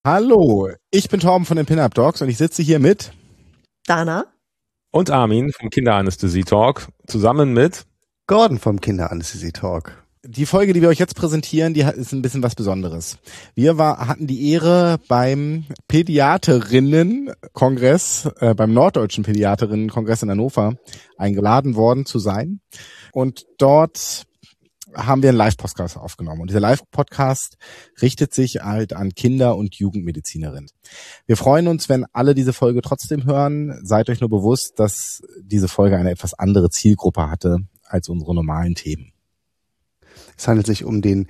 Hallo, ich bin Torben von den Pin-Up Dogs und ich sitze hier mit Dana und Armin vom Kinderanästhesie Talk zusammen mit Gordon vom Kinderanästhesie Talk. Die Folge, die wir euch jetzt präsentieren, die ist ein bisschen was Besonderes. Wir hatten die Ehre, beim Pädiaterinnen-Kongress, beim Norddeutschen Pädiaterinnen-Kongress in Hannover eingeladen worden zu sein. Und dort haben wir einen Live-Podcast aufgenommen. Und dieser Live-Podcast richtet sich halt an Kinder- und Jugendmedizinerinnen. Wir freuen uns, wenn alle diese Folge trotzdem hören. Seid euch nur bewusst, dass diese Folge eine etwas andere Zielgruppe hatte als unsere normalen Themen. Es handelt sich um den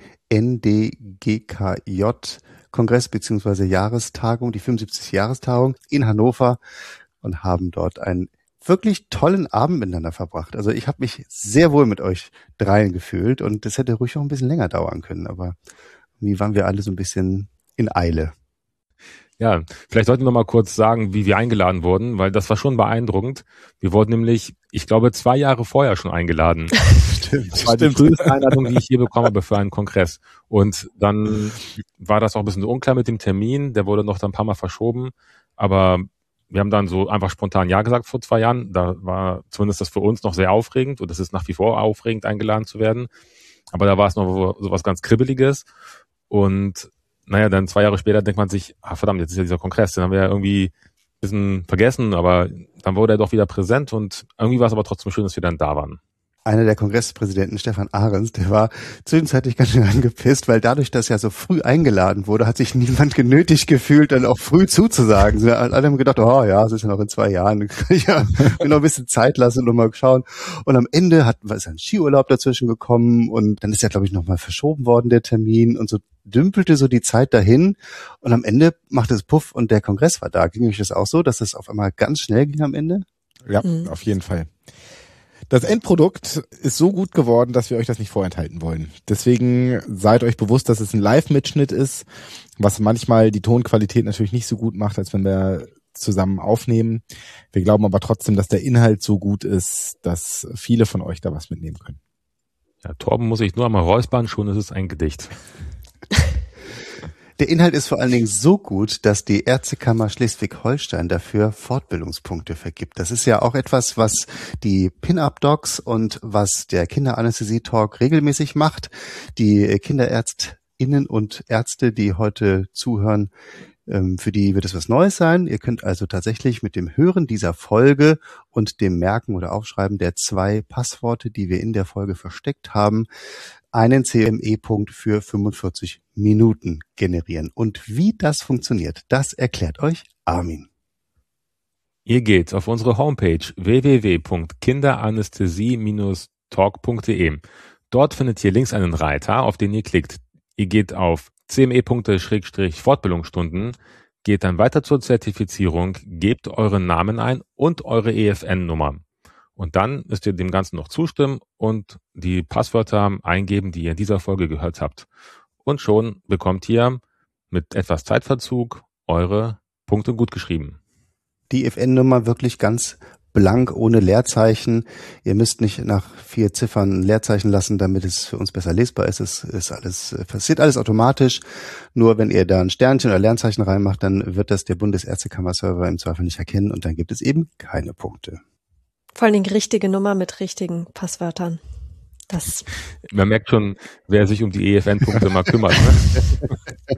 NDGKJ-Kongress bzw. Jahrestagung, die 75. Jahrestagung in Hannover und haben dort einen wirklich tollen Abend miteinander verbracht. Also ich habe mich sehr wohl mit euch dreien gefühlt und das hätte ruhig auch ein bisschen länger dauern können, aber irgendwie waren wir alle so ein bisschen in Eile. Ja, vielleicht sollten wir mal kurz sagen, wie wir eingeladen wurden, weil das war schon beeindruckend. Wir wurden nämlich, ich glaube, 2 Jahre vorher schon eingeladen. Das war die früheste Einladung, die ich je bekommen habe für einen Kongress. Und dann war das auch ein bisschen unklar mit dem Termin, der wurde noch dann ein paar Mal verschoben, aber wir haben dann so einfach spontan Ja gesagt vor 2 Jahren. Da war zumindest das für uns noch sehr aufregend und es ist nach wie vor aufregend, eingeladen zu werden. Aber da war es noch so was ganz Kribbeliges. Und naja, dann 2 Jahre später denkt man sich, verdammt, jetzt ist ja dieser Kongress. Den haben wir ja irgendwie ein bisschen vergessen, aber dann wurde er doch wieder präsent und irgendwie war es aber trotzdem schön, dass wir dann da waren. Einer der Kongresspräsidenten, Stefan Ahrens, der war zwischenzeitlich ganz schön angepisst, weil dadurch, dass ja so früh eingeladen wurde, hat sich niemand genötigt gefühlt, dann auch früh zuzusagen. Alle haben gedacht, oh ja, es ist ja noch in 2 Jahren, kann ich ja mir noch ein bisschen Zeit lassen und mal schauen. Und am Ende ist ein Skiurlaub dazwischen gekommen und dann ist ja, glaube ich, nochmal verschoben worden, der Termin, und so dümpelte so die Zeit dahin und am Ende machte es Puff und der Kongress war da. Ging euch das auch so, dass es auf einmal ganz schnell ging am Ende? Ja, auf jeden Fall. Das Endprodukt ist so gut geworden, dass wir euch das nicht vorenthalten wollen. Deswegen seid euch bewusst, dass es ein Live-Mitschnitt ist, was manchmal die Tonqualität natürlich nicht so gut macht, als wenn wir zusammen aufnehmen. Wir glauben aber trotzdem, dass der Inhalt so gut ist, dass viele von euch da was mitnehmen können. Ja, Torben muss ich nur einmal räuspern, schon ist es ein Gedicht. Der Inhalt ist vor allen Dingen so gut, dass die Ärztekammer Schleswig-Holstein dafür Fortbildungspunkte vergibt. Das ist ja auch etwas, was die Pin-Up Dogs und was der Kinderanästhesie-Talk regelmäßig macht. Die KinderärztInnen und Ärzte, die heute zuhören, für die wird es was Neues sein. Ihr könnt also tatsächlich mit dem Hören dieser Folge und dem Merken oder Aufschreiben der 2 Passworte, die wir in der Folge versteckt haben, einen CME-Punkt für 45 Minuten generieren. Und wie das funktioniert, das erklärt euch Armin. Ihr geht auf unsere Homepage www.kinderanästhesie-talk.de. Dort findet ihr links einen Reiter, auf den ihr klickt. Ihr geht auf CME-Punkte/Fortbildungsstunden, geht dann weiter zur Zertifizierung, gebt euren Namen ein und eure EFN-Nummer. Und dann müsst ihr dem Ganzen noch zustimmen und die Passwörter eingeben, die ihr in dieser Folge gehört habt. Und schon bekommt ihr mit etwas Zeitverzug eure Punkte gut geschrieben. Die EFN-Nummer wirklich ganz blank, ohne Leerzeichen. Ihr müsst nicht nach 4 Ziffern ein Leerzeichen lassen, damit es für uns besser lesbar ist. Es ist alles, passiert alles automatisch. Nur wenn ihr da ein Sternchen oder Leerzeichen reinmacht, dann wird das der Bundesärztekammer-Server im Zweifel nicht erkennen und dann gibt es eben keine Punkte. Vor allem die richtige Nummer mit richtigen Passwörtern. Man merkt schon, wer sich um die EFN-Punkte mal kümmert. Ne?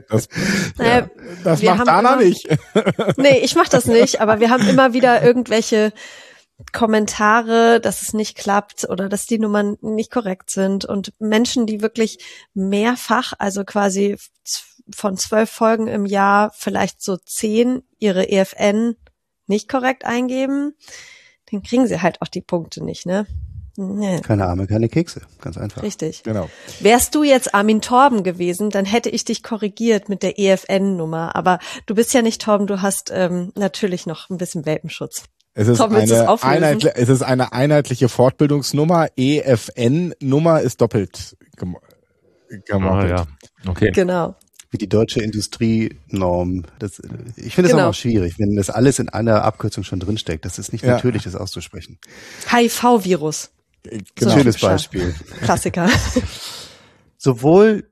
Das macht Dana nicht. Nee, ich mach das nicht, aber wir haben immer wieder irgendwelche Kommentare, dass es nicht klappt oder dass die Nummern nicht korrekt sind und Menschen, die wirklich mehrfach, also quasi von 12 Folgen im Jahr vielleicht so 10 ihre EFN nicht korrekt eingeben, dann kriegen sie halt auch die Punkte nicht, ne? Nee. Keine Arme, keine Kekse. Ganz einfach. Richtig. Genau. Wärst du jetzt Armin Torben gewesen, dann hätte ich dich korrigiert mit der EFN-Nummer. Aber du bist ja nicht Torben, du hast natürlich noch ein bisschen Welpenschutz. Es ist eine einheitliche Fortbildungsnummer. EFN-Nummer ist doppelt gemoppelt. Ja. Okay. Genau. Wie die deutsche Industrienorm. Ich finde es auch noch schwierig, wenn das alles in einer Abkürzung schon drinsteckt. Das ist nicht natürlich, das auszusprechen. HIV-Virus. Genau. Schönes Beispiel. Klassiker. Sowohl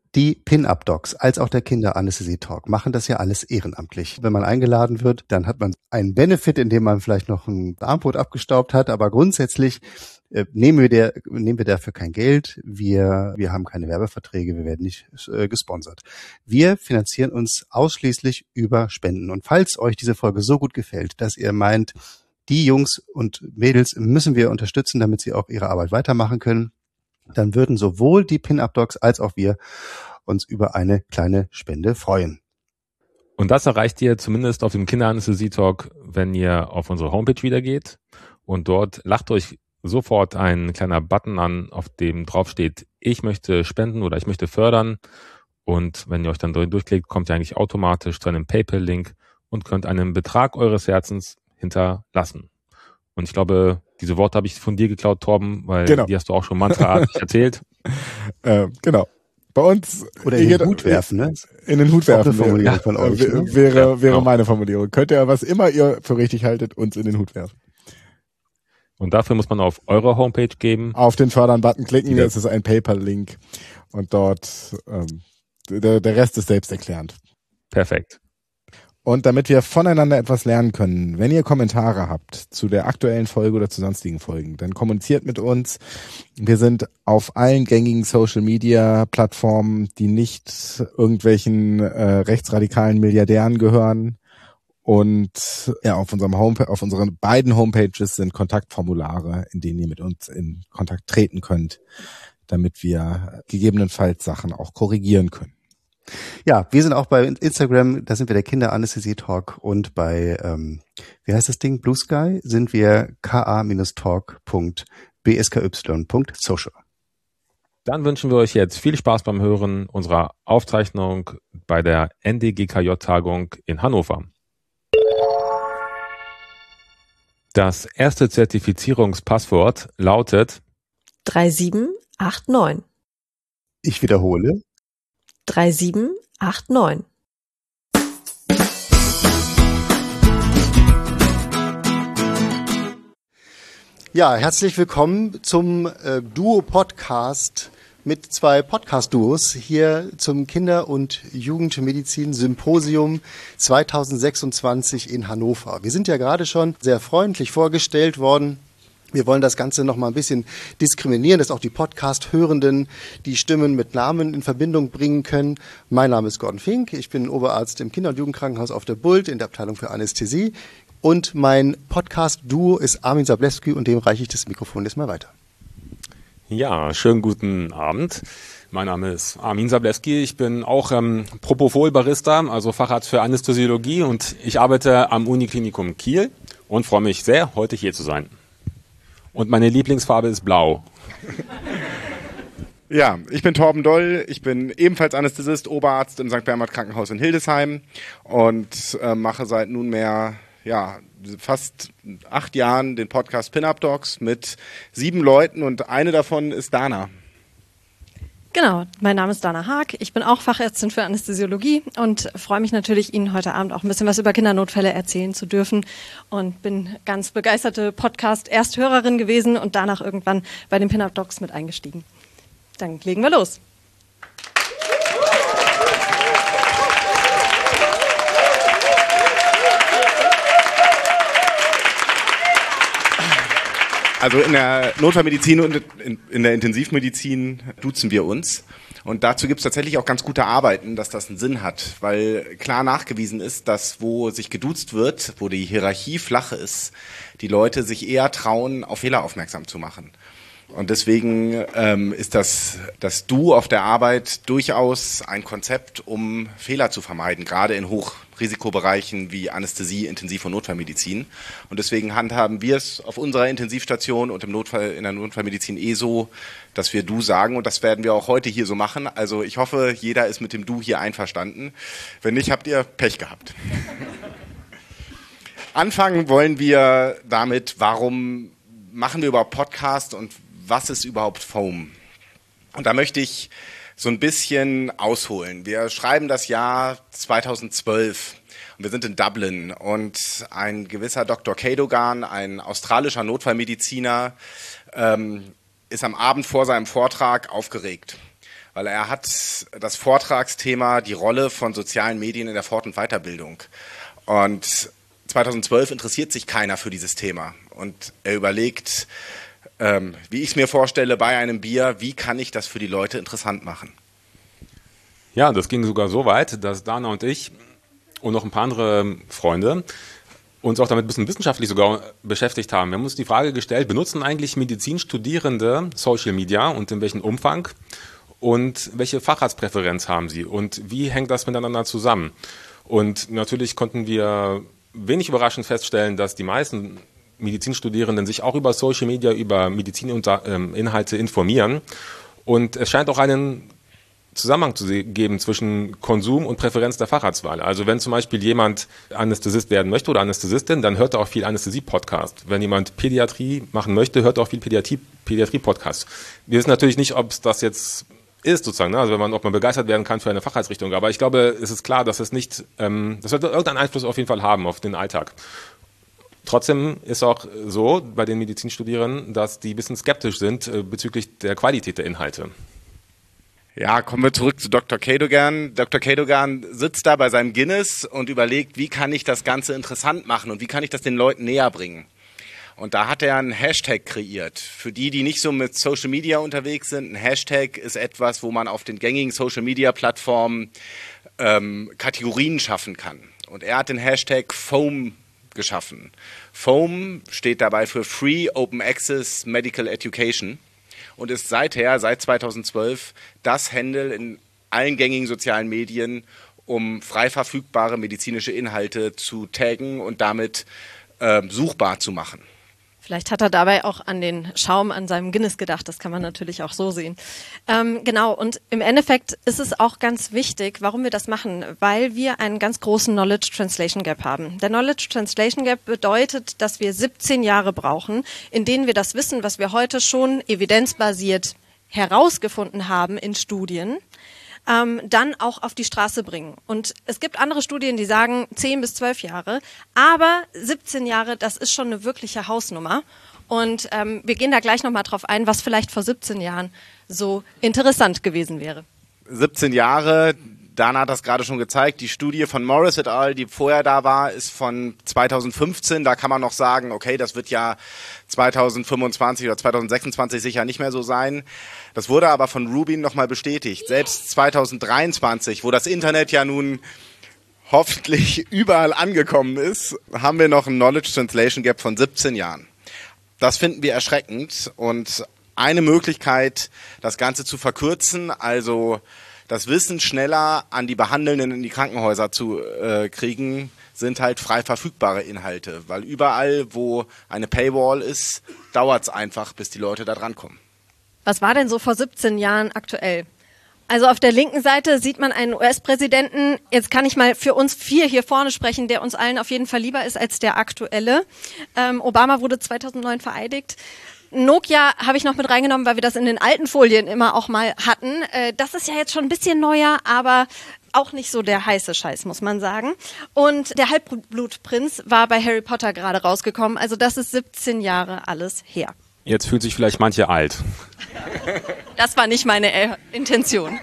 Die Pin-Up-Docs als auch der Kinderanästhesie-Talk machen das ja alles ehrenamtlich. Wenn man eingeladen wird, dann hat man einen Benefit, indem man vielleicht noch ein Armbrot abgestaubt hat, aber grundsätzlich nehmen wir dafür kein Geld. Wir haben keine Werbeverträge, wir werden nicht gesponsert. Wir finanzieren uns ausschließlich über Spenden. Und falls euch diese Folge so gut gefällt, dass ihr meint, die Jungs und Mädels müssen wir unterstützen, damit sie auch ihre Arbeit weitermachen können, dann würden sowohl die Pin-Up-Docs als auch wir uns über eine kleine Spende freuen. Und das erreicht ihr zumindest auf dem Kinderanästhesie-Talk, wenn ihr auf unsere Homepage wieder geht. Und dort lacht euch sofort ein kleiner Button an, auf dem drauf steht, ich möchte spenden oder ich möchte fördern. Und wenn ihr euch dann durchklickt, kommt ihr eigentlich automatisch zu einem PayPal-Link und könnt einen Betrag eures Herzens hinterlassen. Und ich glaube, diese Worte habe ich von dir geklaut, Torben, weil die hast du auch schon mantraartig erzählt. Genau. Bei uns oder in den Hut werfen, ne? In den Hut werfen. Formulierung von euch, ne? Wäre meine Formulierung. Könnt ihr, was immer ihr für richtig haltet, uns in den Hut werfen. Und dafür muss man auf eure Homepage geben. Auf den Fördern-Button klicken, das ist ein PayPal-Link. Und dort, der Rest ist selbsterklärend. Perfekt. Und damit wir voneinander etwas lernen können, wenn ihr Kommentare habt zu der aktuellen Folge oder zu sonstigen Folgen, dann kommuniziert mit uns. Wir sind auf allen gängigen Social-Media-Plattformen, die nicht irgendwelchen rechtsradikalen Milliardären gehören. Und ja, auf unseren beiden Homepages sind Kontaktformulare, in denen ihr mit uns in Kontakt treten könnt, damit wir gegebenenfalls Sachen auch korrigieren können. Ja, wir sind auch bei Instagram, da sind wir der Kinderanästhesie-Talk und bei, wie heißt das Ding, Blue Sky, sind wir ka-talk.bsky.social. Dann wünschen wir euch jetzt viel Spaß beim Hören unserer Aufzeichnung bei der NDGKJ-Tagung in Hannover. Das erste Zertifizierungspasswort lautet 3789. Ich wiederhole. 3789. Ja, herzlich willkommen zum Duo-Podcast mit zwei Podcast-Duos hier zum Kinder- und Jugendmedizin-Symposium 2026 in Hannover. Wir sind ja gerade schon sehr freundlich vorgestellt worden. Wir wollen das Ganze noch mal ein bisschen diskriminieren, dass auch die Podcast-Hörenden die Stimmen mit Namen in Verbindung bringen können. Mein Name ist Gordon Fink, ich bin Oberarzt im Kinder- und Jugendkrankenhaus auf der Bult in der Abteilung für Anästhesie. Und mein Podcast-Duo ist Armin Sablewski und dem reiche ich das Mikrofon jetzt mal weiter. Ja, schönen guten Abend. Mein Name ist Armin Sablewski. Ich bin auch Propofol-Barista, also Facharzt für Anästhesiologie, und ich arbeite am Uniklinikum Kiel und freue mich sehr, heute hier zu sein. Und meine Lieblingsfarbe ist blau. Ja, ich bin Torben Doll, ich bin ebenfalls Anästhesist, Oberarzt im St. Bernhard Krankenhaus in Hildesheim und mache seit nunmehr fast 8 Jahren den Podcast Pin-Up Docs mit 7 Leuten und eine davon ist Dana. Genau, mein Name ist Dana Haag, ich bin auch Fachärztin für Anästhesiologie und freue mich natürlich, Ihnen heute Abend auch ein bisschen was über Kindernotfälle erzählen zu dürfen und bin ganz begeisterte Podcast-Ersthörerin gewesen und danach irgendwann bei den Pin-Up Docs mit eingestiegen. Dann legen wir los. Also in der Notfallmedizin und in der Intensivmedizin duzen wir uns. Und dazu gibt es tatsächlich auch ganz gute Arbeiten, dass das einen Sinn hat, weil klar nachgewiesen ist, dass wo sich geduzt wird, wo die Hierarchie flach ist, die Leute sich eher trauen, auf Fehler aufmerksam zu machen. Und deswegen ist das Du auf der Arbeit durchaus ein Konzept, um Fehler zu vermeiden, gerade in Hochrisikobereichen wie Anästhesie, Intensiv- und Notfallmedizin. Und deswegen handhaben wir es auf unserer Intensivstation und in der Notfallmedizin so, dass wir Du sagen. Und das werden wir auch heute hier so machen. Also ich hoffe, jeder ist mit dem Du hier einverstanden. Wenn nicht, habt ihr Pech gehabt. Anfangen wollen wir damit, warum machen wir überhaupt Podcast und was ist überhaupt Foam? Und da möchte ich so ein bisschen ausholen. Wir schreiben das Jahr 2012 und wir sind in Dublin und ein gewisser Dr. Cadogan, ein australischer Notfallmediziner, ist am Abend vor seinem Vortrag aufgeregt, weil er hat das Vortragsthema die Rolle von sozialen Medien in der Fort- und Weiterbildung. Und 2012 interessiert sich keiner für dieses Thema. Und er überlegt, wie ich es mir vorstelle, bei einem Bier, wie kann ich das für die Leute interessant machen? Ja, das ging sogar so weit, dass Dana und ich und noch ein paar andere Freunde uns auch damit ein bisschen wissenschaftlich sogar beschäftigt haben. Wir haben uns die Frage gestellt, benutzen eigentlich Medizinstudierende Social Media und in welchem Umfang und welche Facharztpräferenz haben sie und wie hängt das miteinander zusammen? Und natürlich konnten wir wenig überraschend feststellen, dass die meisten Medizinstudierenden sich auch über Social Media, über Medizininhalte informieren und es scheint auch einen Zusammenhang zu geben zwischen Konsum und Präferenz der Facharztwahl. Also wenn zum Beispiel jemand Anästhesist werden möchte oder Anästhesistin, dann hört er auch viel Anästhesie-Podcast. Wenn jemand Pädiatrie machen möchte, hört er auch viel Pädiatrie-Podcast. Wir wissen natürlich nicht, ob es das jetzt ist sozusagen, ne? Also ob man begeistert werden kann für eine Facharztrichtung. Aber ich glaube, es ist klar, dass es nicht, das wird irgendeinen Einfluss auf jeden Fall haben auf den Alltag. Trotzdem ist auch so bei den Medizinstudierenden, dass die ein bisschen skeptisch sind bezüglich der Qualität der Inhalte. Ja, kommen wir zurück zu Dr. Cadogan. Dr. Cadogan sitzt da bei seinem Guinness und überlegt, wie kann ich das Ganze interessant machen und wie kann ich das den Leuten näher bringen. Und da hat er einen Hashtag kreiert. Für die, die nicht so mit Social Media unterwegs sind, ein Hashtag ist etwas, wo man auf den gängigen Social Media Plattformen Kategorien schaffen kann. Und er hat den Hashtag FOAM geschaffen. FOAM steht dabei für Free Open Access Medical Education. Und ist seit 2012, das Handle in allen gängigen sozialen Medien, um frei verfügbare medizinische Inhalte zu taggen und damit suchbar zu machen. Vielleicht hat er dabei auch an den Schaum an seinem Guinness gedacht, das kann man natürlich auch so sehen. Genau, und im Endeffekt ist es auch ganz wichtig, warum wir das machen, weil wir einen ganz großen Knowledge Translation Gap haben. Der Knowledge Translation Gap bedeutet, dass wir 17 Jahre brauchen, in denen wir das Wissen, was wir heute schon evidenzbasiert herausgefunden haben in Studien, dann auch auf die Straße bringen. Und es gibt andere Studien, die sagen 10 bis 12 Jahre, aber 17 Jahre, das ist schon eine wirkliche Hausnummer. Und wir gehen da gleich nochmal drauf ein, was vielleicht vor 17 Jahren so interessant gewesen wäre. 17 Jahre, Dana hat das gerade schon gezeigt, die Studie von Morris et al., die vorher da war, ist von 2015. Da kann man noch sagen, okay, das wird ja 2025 oder 2026 sicher nicht mehr so sein. Das wurde aber von Rubin nochmal bestätigt. Selbst 2023, wo das Internet ja nun hoffentlich überall angekommen ist, haben wir noch ein Knowledge Translation Gap von 17 Jahren. Das finden wir erschreckend und eine Möglichkeit, das Ganze zu verkürzen, also das Wissen schneller an die Behandelnden in die Krankenhäuser zu kriegen, sind halt frei verfügbare Inhalte. Weil überall, wo eine Paywall ist, dauert es einfach, bis die Leute da drankommen. Was war denn so vor 17 Jahren aktuell? Also auf der linken Seite sieht man einen US-Präsidenten, jetzt kann ich mal für uns 4 hier vorne sprechen, der uns allen auf jeden Fall lieber ist als der aktuelle. Obama wurde 2009 vereidigt. Nokia habe ich noch mit reingenommen, weil wir das in den alten Folien immer auch mal hatten. Das ist ja jetzt schon ein bisschen neuer, aber auch nicht so der heiße Scheiß, muss man sagen. Und der Halbblutprinz war bei Harry Potter gerade rausgekommen. Also das ist 17 Jahre alles her. Jetzt fühlt sich vielleicht manche alt. Das war nicht meine Intention.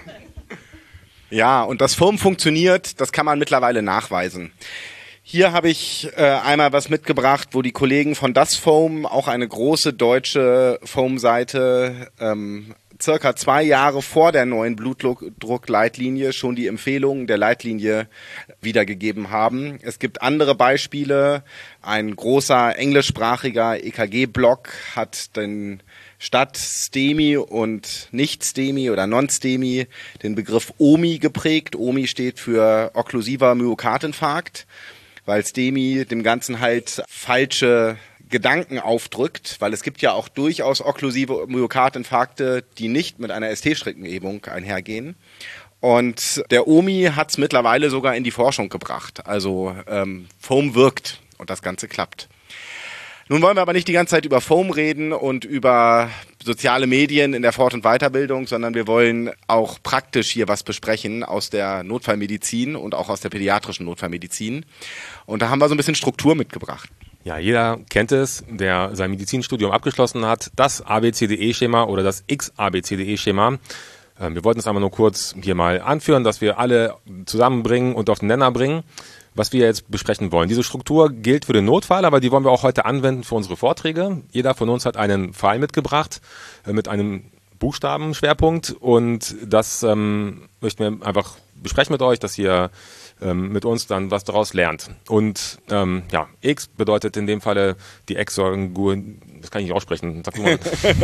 Ja, und das FOAM funktioniert, das kann man mittlerweile nachweisen. Hier habe ich einmal was mitgebracht, wo die Kollegen von Das FOAM, auch eine große deutsche FOAM-Seite, circa 2 Jahre vor der neuen Blutdruckleitlinie schon die Empfehlungen der Leitlinie wiedergegeben haben. Es gibt andere Beispiele. Ein großer englischsprachiger EKG-Blog hat den statt STEMI und Nicht-STEMI oder Non-STEMI den Begriff OMI geprägt. OMI steht für okklusiver Myokardinfarkt, weil STEMI dem Ganzen halt falsche Gedanken aufdrückt, weil es gibt ja auch durchaus okklusive Myokardinfarkte, die nicht mit einer ST-Streckenhebung einhergehen. Und der OMI hat es mittlerweile sogar in die Forschung gebracht. Also FOAM wirkt und das Ganze klappt. Nun wollen wir aber nicht die ganze Zeit über FOAM reden und über soziale Medien in der Fort- und Weiterbildung, sondern wir wollen auch praktisch hier was besprechen aus der Notfallmedizin und auch aus der pädiatrischen Notfallmedizin. Und da haben wir so ein bisschen Struktur mitgebracht. Ja, jeder kennt es, der sein Medizinstudium abgeschlossen hat. Das ABCDE-Schema oder das XABCDE-Schema. Wir wollten es einmal nur kurz hier mal anführen, dass wir alle zusammenbringen und auf den Nenner bringen, was wir jetzt besprechen wollen. Diese Struktur gilt für den Notfall, aber die wollen wir auch heute anwenden für unsere Vorträge. Jeder von uns hat einen Pfeil mitgebracht mit einem Buchstabenschwerpunkt und das möchten wir einfach besprechen mit euch, dass ihr mit uns dann was daraus lernt. Und X bedeutet in dem Falle die Exorgur, das kann ich nicht aussprechen. Sag mal.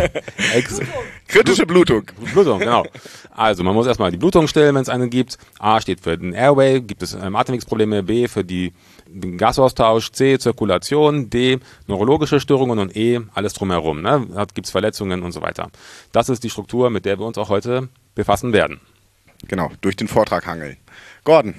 Kritische Blutung. Blutung, genau. Also man muss erstmal die Blutung stillen, wenn es eine gibt. A steht für den Airway, gibt es Atemwegsprobleme. B für den Gasaustausch. C Zirkulation. D neurologische Störungen und E alles drumherum. Ne? Da gibt es Verletzungen und so weiter. Das ist die Struktur, mit der wir uns auch heute befassen werden. Genau, durch den Vortrag hangeln. Gordon.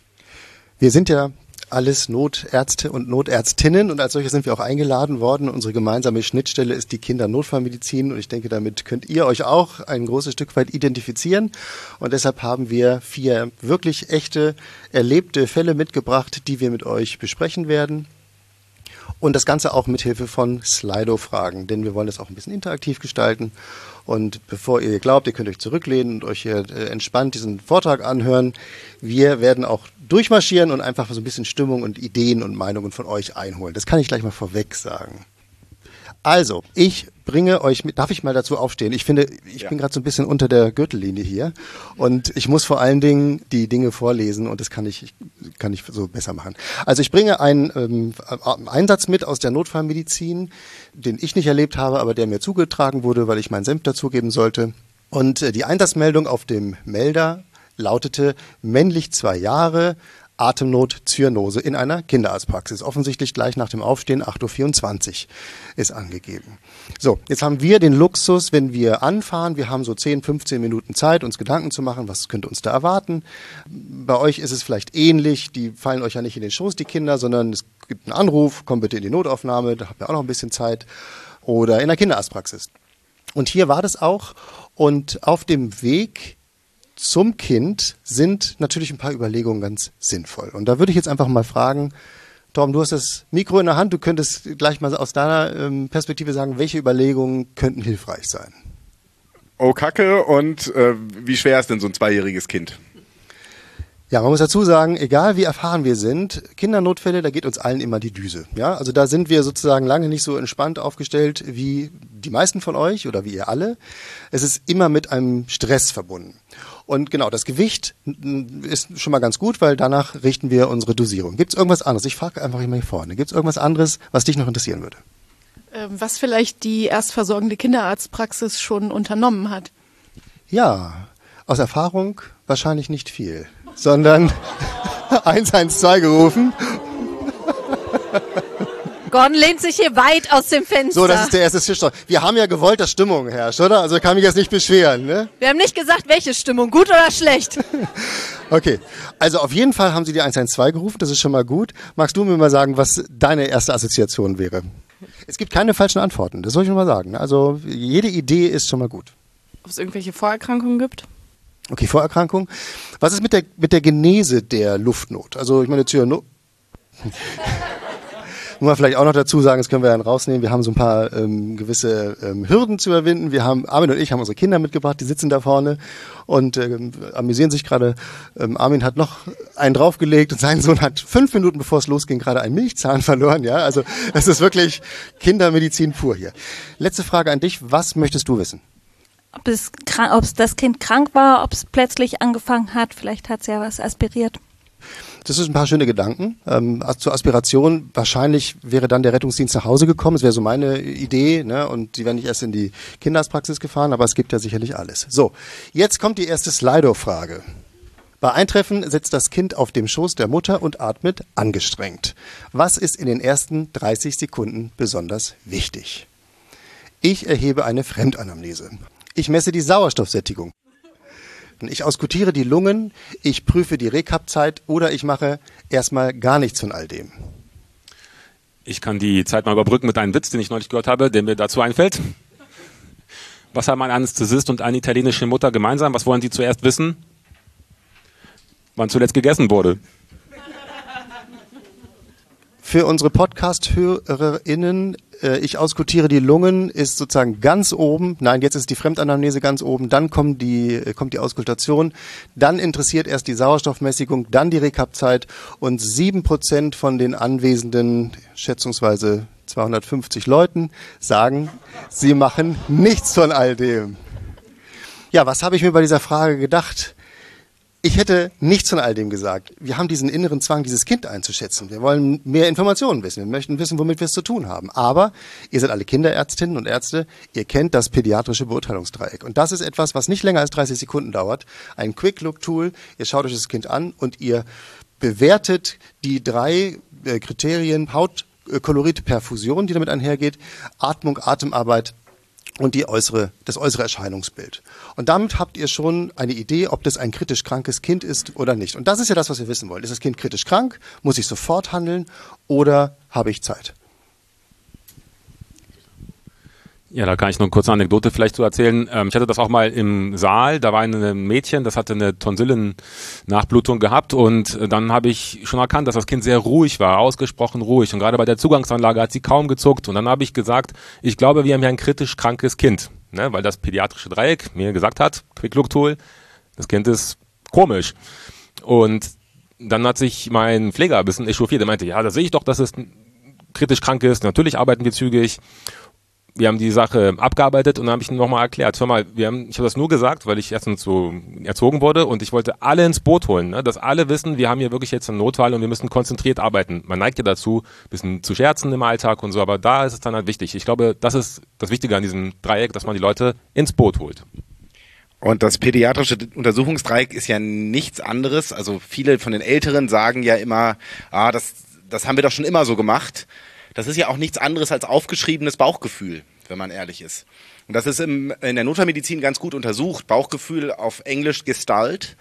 Wir sind ja alles Notärzte und Notärztinnen und als solche sind wir auch eingeladen worden. Unsere gemeinsame Schnittstelle ist die Kindernotfallmedizin und ich denke, damit könnt ihr euch auch ein großes Stück weit identifizieren und deshalb haben wir 4 wirklich echte, erlebte Fälle mitgebracht, die wir mit euch besprechen werden. Und das Ganze auch mit Hilfe von Slido-Fragen, denn wir wollen das auch ein bisschen interaktiv gestalten. Und bevor ihr glaubt, ihr könnt euch zurücklehnen und euch hier entspannt diesen Vortrag anhören, wir werden auch durchmarschieren und einfach so ein bisschen Stimmung und Ideen und Meinungen von euch einholen. Das kann ich gleich mal vorweg sagen. Also, ich bringe euch mit, darf ich mal dazu aufstehen? Ich finde, ich bin gerade so ein bisschen unter der Gürtellinie hier und ich muss vor allen Dingen die Dinge vorlesen und das kann ich so besser machen. Also ich bringe einen Einsatz mit aus der Notfallmedizin, den ich nicht erlebt habe, aber der mir zugetragen wurde, weil ich meinen Senf dazugeben sollte. Und die Einsatzmeldung auf dem Melder lautete: männlich 2 Jahre, Atemnot, Zyanose in einer Kinderarztpraxis. Offensichtlich gleich nach dem Aufstehen, 8.24 Uhr ist angegeben. So, jetzt haben wir den Luxus, wenn wir anfahren, wir haben so 10, 15 Minuten Zeit, uns Gedanken zu machen, was könnte uns da erwarten. Bei euch ist es vielleicht ähnlich, die fallen euch ja nicht in den Schoß, die Kinder, sondern es gibt einen Anruf, komm bitte in die Notaufnahme, da habt ihr auch noch ein bisschen Zeit. Oder in der Kinderarztpraxis. Und hier war das auch. Und auf dem Weg zum Kind sind natürlich ein paar Überlegungen ganz sinnvoll. Und da würde ich jetzt einfach mal fragen, Torben, du hast das Mikro in der Hand, du könntest gleich mal aus deiner Perspektive sagen, welche Überlegungen könnten hilfreich sein? Oh Kacke, und wie schwer ist denn so ein 2-jähriges Kind? Ja, man muss dazu sagen, egal wie erfahren wir sind, Kindernotfälle, da geht uns allen immer die Düse. Ja, also da sind wir sozusagen lange nicht so entspannt aufgestellt wie die meisten von euch oder wie ihr alle. Es ist immer mit einem Stress verbunden. Und genau, das Gewicht ist schon mal ganz gut, weil danach richten wir unsere Dosierung. Gibt es irgendwas anderes? Ich frage einfach immer hier vorne. Gibt es irgendwas anderes, was dich noch interessieren würde? Was vielleicht die erstversorgende Kinderarztpraxis schon unternommen hat? Ja, aus Erfahrung wahrscheinlich nicht viel, sondern 112 gerufen. Gordon lehnt sich hier weit aus dem Fenster. So, das ist der erste Tischstreich. Wir haben ja gewollt, dass Stimmung herrscht, oder? Also kann mich jetzt nicht beschweren, ne? Wir haben nicht gesagt, welche Stimmung, gut oder schlecht. Okay, also auf jeden Fall haben Sie die 112 gerufen, das ist schon mal gut. Magst du mir mal sagen, was deine erste Assoziation wäre? Es gibt keine falschen Antworten, das soll ich schon mal sagen. Also jede Idee ist schon mal gut. Ob es irgendwelche Vorerkrankungen gibt? Okay, Vorerkrankung. Was ist mit der Genese der Luftnot? Also ich meine, Zyanose... Muss man vielleicht auch noch dazu sagen, das können wir dann rausnehmen, wir haben so ein paar gewisse Hürden zu überwinden. Armin und ich haben unsere Kinder mitgebracht, die sitzen da vorne und amüsieren sich gerade. Armin hat noch einen draufgelegt und sein Sohn hat 5 Minuten bevor es losging gerade einen Milchzahn verloren. Ja, also es ist wirklich Kindermedizin pur hier. Letzte Frage an dich, was möchtest du wissen? Ob das Kind krank war, ob es plötzlich angefangen hat, vielleicht hat es ja was aspiriert. Das ist ein paar schöne Gedanken. Zur Aspiration, wahrscheinlich wäre dann der Rettungsdienst nach Hause gekommen. Das wäre so meine Idee, ne? Und sie wären nicht erst in die Kinderarztpraxis gefahren, aber es gibt ja sicherlich alles. So, jetzt kommt die erste Slido-Frage. Bei Eintreffen sitzt das Kind auf dem Schoß der Mutter und atmet angestrengt. Was ist in den ersten 30 Sekunden besonders wichtig? Ich erhebe eine Fremdanamnese. Ich messe die Sauerstoffsättigung. Ich auskutiere die Lungen, ich prüfe die Rekap-Zeit oder ich mache erstmal gar nichts von all dem. Ich kann die Zeit mal überbrücken mit einem Witz, den ich neulich gehört habe, der mir dazu einfällt. Was haben ein Anästhesist und eine italienische Mutter gemeinsam? Was wollen Sie zuerst wissen? Wann zuletzt gegessen wurde? Für unsere Podcast-HörerInnen ich auskultiere die Lungen, ist sozusagen ganz oben. Nein, jetzt ist die Fremdanamnese ganz oben. Dann kommt die Auskultation. Dann interessiert erst die Sauerstoffmäßigung, dann die Rekapzeit. Und 7% von den anwesenden, schätzungsweise 250 Leuten, sagen, sie machen nichts von all dem. Ja, was habe ich mir bei dieser Frage gedacht? Ich hätte nichts von all dem gesagt. Wir haben diesen inneren Zwang, dieses Kind einzuschätzen. Wir wollen mehr Informationen wissen. Wir möchten wissen, womit wir es zu tun haben. Aber ihr seid alle Kinderärztinnen und Ärzte. Ihr kennt das pädiatrische Beurteilungsdreieck. Und das ist etwas, was nicht länger als 30 Sekunden dauert. Ein Quick-Look-Tool. Ihr schaut euch das Kind an und ihr bewertet die 3 Kriterien Hautkolorit, Perfusion, die damit einhergeht, Atmung, Atemarbeit und das äußere Erscheinungsbild. Und damit habt ihr schon eine Idee, ob das ein kritisch krankes Kind ist oder nicht. Und das ist ja das, was wir wissen wollen. Ist das Kind kritisch krank? Muss ich sofort handeln oder habe ich Zeit? Ja, da kann ich noch eine kurze Anekdote vielleicht zu erzählen. Ich hatte das auch mal im Saal, da war ein Mädchen, das hatte eine Tonsillennachblutung gehabt und dann habe ich schon erkannt, dass das Kind sehr ruhig war, ausgesprochen ruhig und gerade bei der Zugangsanlage hat sie kaum gezuckt und dann habe ich gesagt, ich glaube, wir haben hier ein kritisch krankes Kind, ne, weil das pädiatrische Dreieck mir gesagt hat, Quick-Look-Tool, das Kind ist komisch und dann hat sich mein Pfleger ein bisschen echauffiert, er meinte, ja, da sehe ich doch, dass es kritisch krank ist, natürlich arbeiten wir zügig. Wir haben die Sache abgearbeitet und dann habe ich ihm nochmal erklärt. Hör mal, ich habe das nur gesagt, weil ich erstens so erzogen wurde und ich wollte alle ins Boot holen, ne? Dass alle wissen, wir haben hier wirklich jetzt einen Notfall und wir müssen konzentriert arbeiten. Man neigt ja dazu, ein bisschen zu scherzen im Alltag und so, aber da ist es dann halt wichtig. Ich glaube, das ist das Wichtige an diesem Dreieck, dass man die Leute ins Boot holt. Und das pädiatrische Untersuchungsdreieck ist ja nichts anderes. Also viele von den Älteren sagen ja immer, das haben wir doch schon immer so gemacht. Das ist ja auch nichts anderes als aufgeschriebenes Bauchgefühl, wenn man ehrlich ist. Und das ist in der Notfallmedizin ganz gut untersucht. Bauchgefühl auf Englisch Gestalt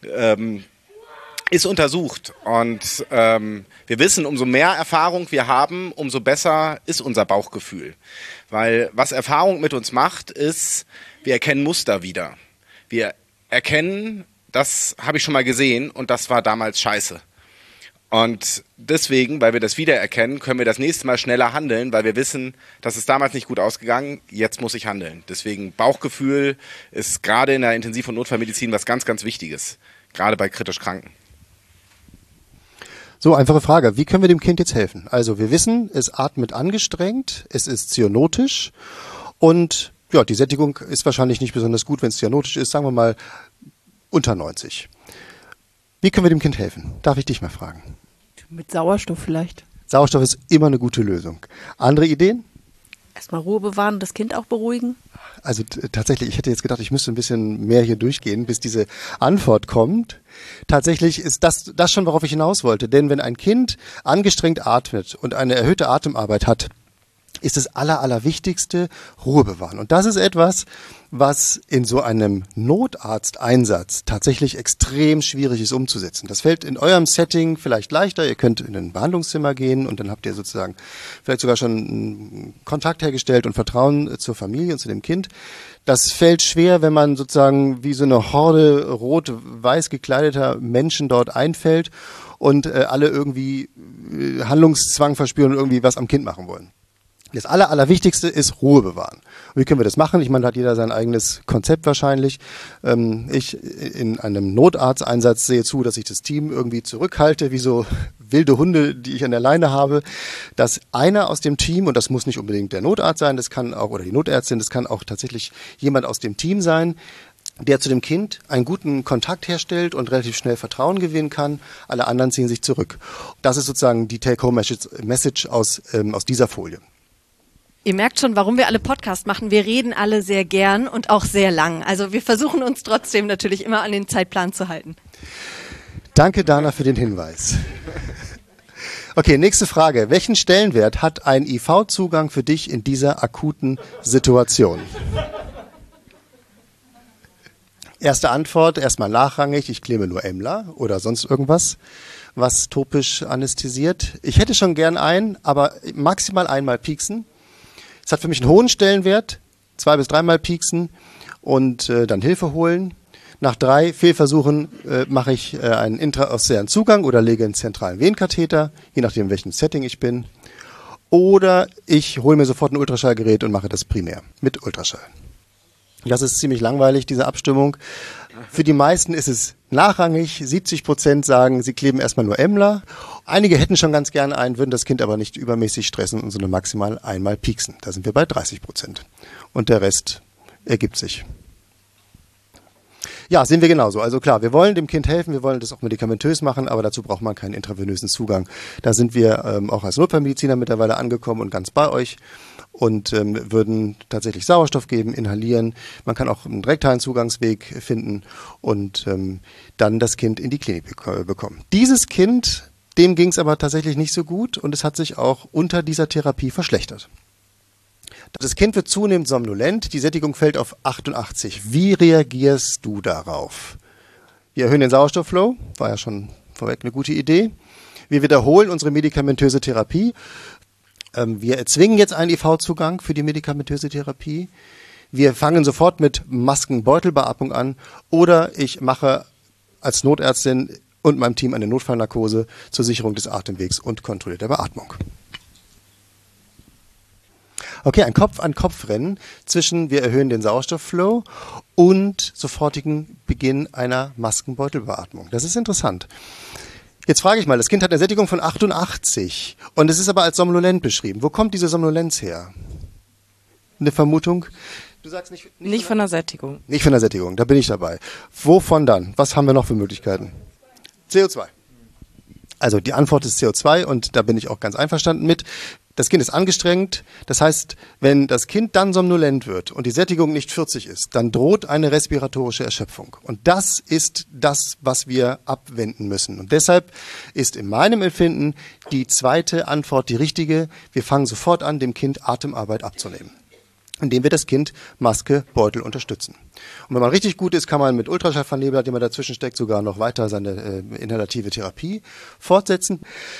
ist untersucht. Und wir wissen, umso mehr Erfahrung wir haben, umso besser ist unser Bauchgefühl. Weil was Erfahrung mit uns macht, ist, wir erkennen Muster wieder. Wir erkennen, das habe ich schon mal gesehen und das war damals scheiße. Und deswegen, weil wir das wiedererkennen, können wir das nächste Mal schneller handeln, weil wir wissen, das ist damals nicht gut ausgegangen, jetzt muss ich handeln. Deswegen Bauchgefühl ist gerade in der Intensiv- und Notfallmedizin was ganz, ganz Wichtiges, gerade bei kritisch Kranken. So, einfache Frage. Wie können wir dem Kind jetzt helfen? Also wir wissen, es atmet angestrengt, es ist cyanotisch und ja, die Sättigung ist wahrscheinlich nicht besonders gut, wenn es cyanotisch ist, sagen wir mal unter 90. Wie können wir dem Kind helfen? Darf ich dich mal fragen? Mit Sauerstoff vielleicht. Sauerstoff ist immer eine gute Lösung. Andere Ideen? Erstmal Ruhe bewahren und das Kind auch beruhigen. Also tatsächlich, ich hätte jetzt gedacht, ich müsste ein bisschen mehr hier durchgehen, bis diese Antwort kommt. Tatsächlich ist das schon, worauf ich hinaus wollte. Denn wenn ein Kind angestrengt atmet und eine erhöhte Atemarbeit hat, ist das Allerwichtigste Ruhe bewahren. Und das ist etwas, was in so einem Notarzteinsatz tatsächlich extrem schwierig ist umzusetzen. Das fällt in eurem Setting vielleicht leichter. Ihr könnt in ein Behandlungszimmer gehen und dann habt ihr sozusagen vielleicht sogar schon einen Kontakt hergestellt und Vertrauen zur Familie und zu dem Kind. Das fällt schwer, wenn man sozusagen wie so eine Horde rot-weiß gekleideter Menschen dort einfällt und alle irgendwie Handlungszwang verspüren und irgendwie was am Kind machen wollen. Das Allerwichtigste ist Ruhe bewahren. Und wie können wir das machen? Ich meine, da hat jeder sein eigenes Konzept wahrscheinlich. Ich in einem Notarzteinsatz sehe zu, dass ich das Team irgendwie zurückhalte, wie so wilde Hunde, die ich an der Leine habe, dass einer aus dem Team, und das muss nicht unbedingt der Notarzt sein, das kann auch, oder die Notärztin, das kann auch tatsächlich jemand aus dem Team sein, der zu dem Kind einen guten Kontakt herstellt und relativ schnell Vertrauen gewinnen kann. Alle anderen ziehen sich zurück. Das ist sozusagen die Take-Home-Message aus dieser Folie. Ihr merkt schon, warum wir alle Podcast machen. Wir reden alle sehr gern und auch sehr lang. Also wir versuchen uns trotzdem natürlich immer an den Zeitplan zu halten. Danke, Dana, für den Hinweis. Okay, nächste Frage. Welchen Stellenwert hat ein IV-Zugang für dich in dieser akuten Situation? Erste Antwort, erstmal nachrangig. Ich klemme nur Emla oder sonst irgendwas, was topisch anästhesiert. Ich hätte schon gern einen, aber maximal einmal pieksen. Es hat für mich einen hohen Stellenwert, 2- bis 3-mal pieksen und dann Hilfe holen. Nach 3 Fehlversuchen mache ich einen intraoszären Zugang oder lege einen zentralen Venenkatheter, je nachdem, in welchem Setting ich bin. oder ich hole mir sofort ein Ultraschallgerät und mache das primär mit Ultraschall. Das ist ziemlich langweilig, diese Abstimmung. Für die meisten ist es nachrangig. 70% sagen, sie kleben erstmal nur Emmler. Einige hätten schon ganz gerne einen, würden das Kind aber nicht übermäßig stressen und so eine maximal einmal pieksen. Da sind wir bei 30%. Und der Rest ergibt sich. Ja, sehen wir genauso. Also klar, wir wollen dem Kind helfen, wir wollen das auch medikamentös machen, aber dazu braucht man keinen intravenösen Zugang. Da sind wir auch als Notfallmediziner mittlerweile angekommen und ganz bei euch und würden tatsächlich Sauerstoff geben, inhalieren. Man kann auch einen rektalen Zugangsweg finden und dann das Kind in die Klinik bekommen. Dieses Kind, dem ging es aber tatsächlich nicht so gut und es hat sich auch unter dieser Therapie verschlechtert. Das Kind wird zunehmend somnolent, die Sättigung fällt auf 88. Wie reagierst du darauf? Wir erhöhen den Sauerstoffflow, war ja schon vorweg eine gute Idee. Wir wiederholen unsere medikamentöse Therapie. Wir erzwingen jetzt einen IV-Zugang für die medikamentöse Therapie. Wir fangen sofort mit Maskenbeutelbeatmung an oder ich mache als Notärztin und meinem Team eine Notfallnarkose zur Sicherung des Atemwegs und kontrollierter Beatmung. Okay, ein Kopf-an-Kopf-Rennen zwischen wir erhöhen den Sauerstoffflow und sofortigen Beginn einer Maskenbeutelbeatmung. Das ist interessant. Jetzt frage ich mal, das Kind hat eine Sättigung von 88 und es ist aber als somnolent beschrieben. Wo kommt diese Somnolenz her? Eine Vermutung? Du sagst nicht von der Sättigung. Nicht von der Sättigung, da bin ich dabei. Wovon dann? Was haben wir noch für Möglichkeiten? CO2. Also die Antwort ist CO2 und da bin ich auch ganz einverstanden mit. Das Kind ist angestrengt, das heißt, wenn das Kind dann somnolent wird und die Sättigung nicht 40 ist, dann droht eine respiratorische Erschöpfung. Und das ist das, was wir abwenden müssen. Und deshalb ist in meinem Empfinden die zweite Antwort die richtige. Wir fangen sofort an, dem Kind Atemarbeit abzunehmen, indem wir das Kind Maske, Beutel unterstützen. Und wenn man richtig gut ist, kann man mit Ultraschallvernebler, den man dazwischen steckt, sogar noch weiter seine inhalative Therapie fortsetzen.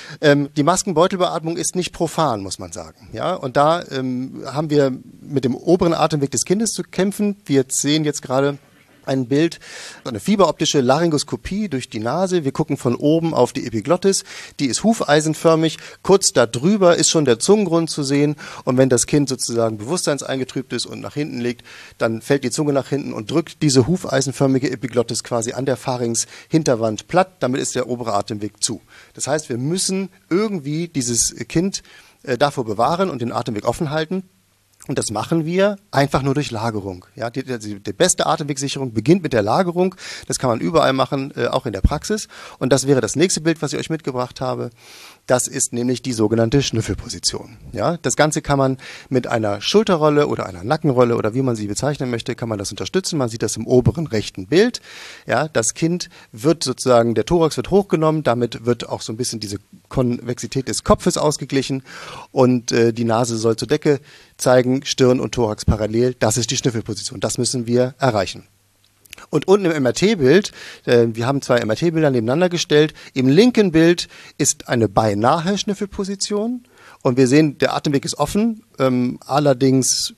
Die Maskenbeutelbeatmung ist nicht profan, muss man sagen. Ja, und da haben wir mit dem oberen Atemweg des Kindes zu kämpfen. Wir sehen jetzt gerade ein Bild, eine fieberoptische Laryngoskopie durch die Nase. Wir gucken von oben auf die Epiglottis. Die ist hufeisenförmig. Kurz darüber ist schon der Zungengrund zu sehen. Und wenn das Kind sozusagen bewusstseinseingetrübt ist und nach hinten liegt, dann fällt die Zunge nach hinten und drückt diese hufeisenförmige Epiglottis quasi an der Pharynx-Hinterwand platt. Damit ist der obere Atemweg zu. Das heißt, wir müssen irgendwie dieses Kind davor bewahren und den Atemweg offen halten. Und das machen wir einfach nur durch Lagerung. Ja, die beste Atemwegsicherung beginnt mit der Lagerung. Das kann man überall machen, auch in der Praxis. Und das wäre das nächste Bild, was ich euch mitgebracht habe. Das ist nämlich die sogenannte Schnüffelposition. Ja, das Ganze kann man mit einer Schulterrolle oder einer Nackenrolle oder wie man sie bezeichnen möchte, kann man das unterstützen. Man sieht das im oberen rechten Bild. Ja, das Kind wird sozusagen, der Thorax wird hochgenommen. Damit wird auch so ein bisschen diese Konvexität des Kopfes ausgeglichen. Und die Nase soll zur Decke zeigen, Stirn und Thorax parallel. Das ist die Schnüffelposition. Das müssen wir erreichen. Und unten im MRT-Bild, wir haben zwei MRT-Bilder nebeneinander gestellt. Im linken Bild ist eine beinahe Schnüffelposition. Und wir sehen, der Atemweg ist offen. Allerdings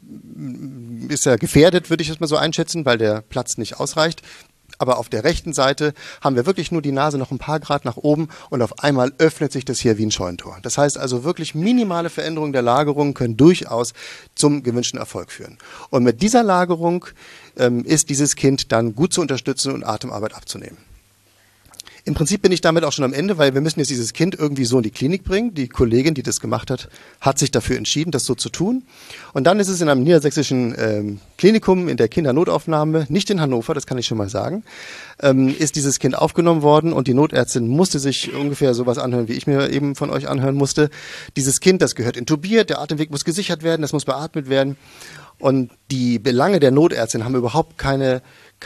ist er gefährdet, würde ich das mal so einschätzen, weil der Platz nicht ausreicht. Aber auf der rechten Seite haben wir wirklich nur die Nase noch ein paar Grad nach oben und auf einmal öffnet sich das hier wie ein Scheunentor. Das heißt also wirklich minimale Veränderungen der Lagerung können durchaus zum gewünschten Erfolg führen. Und mit dieser Lagerung ist dieses Kind dann gut zu unterstützen und Atemarbeit abzunehmen. Im Prinzip bin ich damit auch schon am Ende, weil wir müssen jetzt dieses Kind irgendwie so in die Klinik bringen. Die Kollegin, die das gemacht hat, hat sich dafür entschieden, das so zu tun. Und dann ist es in einem niedersächsischen Klinikum in der Kindernotaufnahme, nicht in Hannover, das kann ich schon mal sagen, ist dieses Kind aufgenommen worden und die Notärztin musste sich ungefähr sowas anhören, wie ich mir eben von euch anhören musste. Dieses Kind, das gehört intubiert, der Atemweg muss gesichert werden, das muss beatmet werden. Und die Belange der Notärztin haben überhaupt keine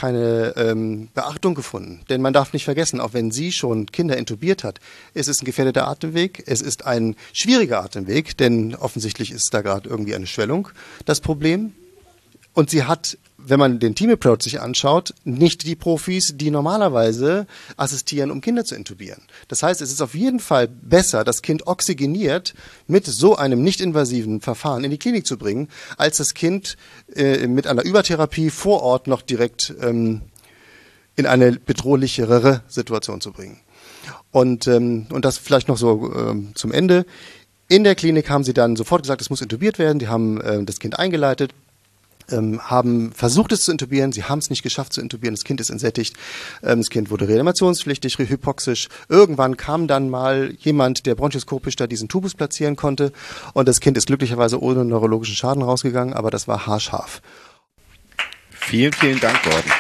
Beachtung gefunden. Denn man darf nicht vergessen, auch wenn sie schon Kinder intubiert hat, es ist ein gefährdeter Atemweg, es ist ein schwieriger Atemweg, denn offensichtlich ist da gerade irgendwie eine Schwellung das Problem. Und sie hat, wenn man den Team Approach sich anschaut, nicht die Profis, die normalerweise assistieren, um Kinder zu intubieren. Das heißt, es ist auf jeden Fall besser, das Kind oxygeniert mit so einem nicht-invasiven Verfahren in die Klinik zu bringen, als das Kind mit einer Übertherapie vor Ort noch direkt in eine bedrohlichere Situation zu bringen. Und das vielleicht noch so zum Ende. In der Klinik haben sie dann sofort gesagt, es muss intubiert werden. Die haben das Kind eingeleitet, haben versucht, es zu intubieren. Sie haben es nicht geschafft zu intubieren. Das Kind ist entsättigt. Das Kind wurde reanimationspflichtig, hypoxisch. Irgendwann kam dann mal jemand, der bronchoskopisch da diesen Tubus platzieren konnte. Und das Kind ist glücklicherweise ohne neurologischen Schaden rausgegangen, aber das war haarscharf. Vielen, vielen Dank, Gordon.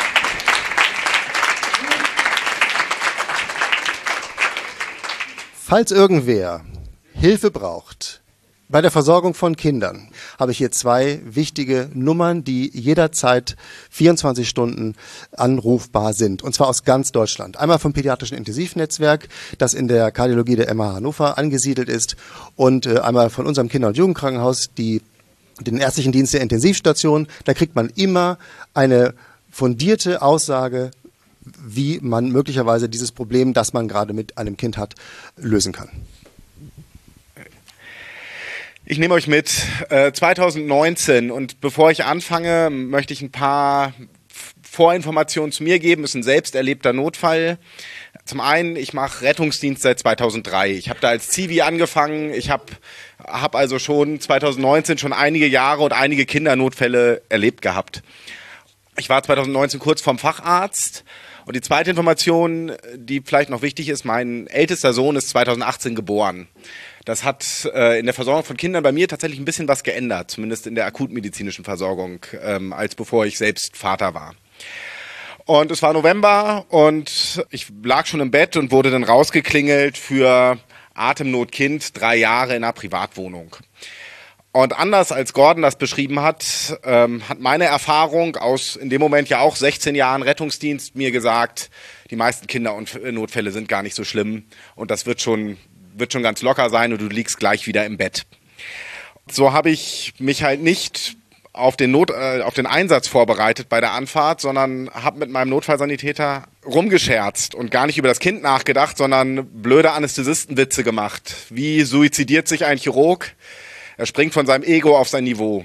Falls irgendwer Hilfe braucht bei der Versorgung von Kindern, habe ich hier 2 wichtige Nummern, die jederzeit 24 Stunden anrufbar sind. Und zwar aus ganz Deutschland. Einmal vom Pädiatrischen Intensivnetzwerk, das in der Kardiologie der MH Hannover angesiedelt ist. Und einmal von unserem Kinder- und Jugendkrankenhaus, den ärztlichen Dienst der Intensivstation. Da kriegt man immer eine fundierte Aussage, wie man möglicherweise dieses Problem, das man gerade mit einem Kind hat, lösen kann. Ich nehme euch mit 2019 und bevor ich anfange, möchte ich ein paar Vorinformationen zu mir geben. Es ist ein selbst erlebter Notfall. Zum einen, ich mache Rettungsdienst seit 2003. Ich habe da als Zivi angefangen. Ich habe also schon 2019 schon einige Jahre und einige Kindernotfälle erlebt gehabt. Ich war 2019 kurz vorm Facharzt. Und die zweite Information, die vielleicht noch wichtig ist, mein ältester Sohn ist 2018 geboren. Das hat in der Versorgung von Kindern bei mir tatsächlich ein bisschen was geändert, zumindest in der akutmedizinischen Versorgung, als bevor ich selbst Vater war. Und es war November und ich lag schon im Bett und wurde dann rausgeklingelt für Atemnotkind, 3 Jahre in einer Privatwohnung. Und anders als Gordon das beschrieben hat, hat meine Erfahrung aus in dem Moment ja auch 16 Jahren Rettungsdienst mir gesagt, die meisten Kindernotfälle sind gar nicht so schlimm und das wird schon ganz locker sein und du liegst gleich wieder im Bett. So habe ich mich halt nicht auf den Einsatz vorbereitet bei der Anfahrt, sondern habe mit meinem Notfallsanitäter rumgescherzt und gar nicht über das Kind nachgedacht, sondern blöde Anästhesistenwitze gemacht. Wie suizidiert sich ein Chirurg? Er springt von seinem Ego auf sein Niveau.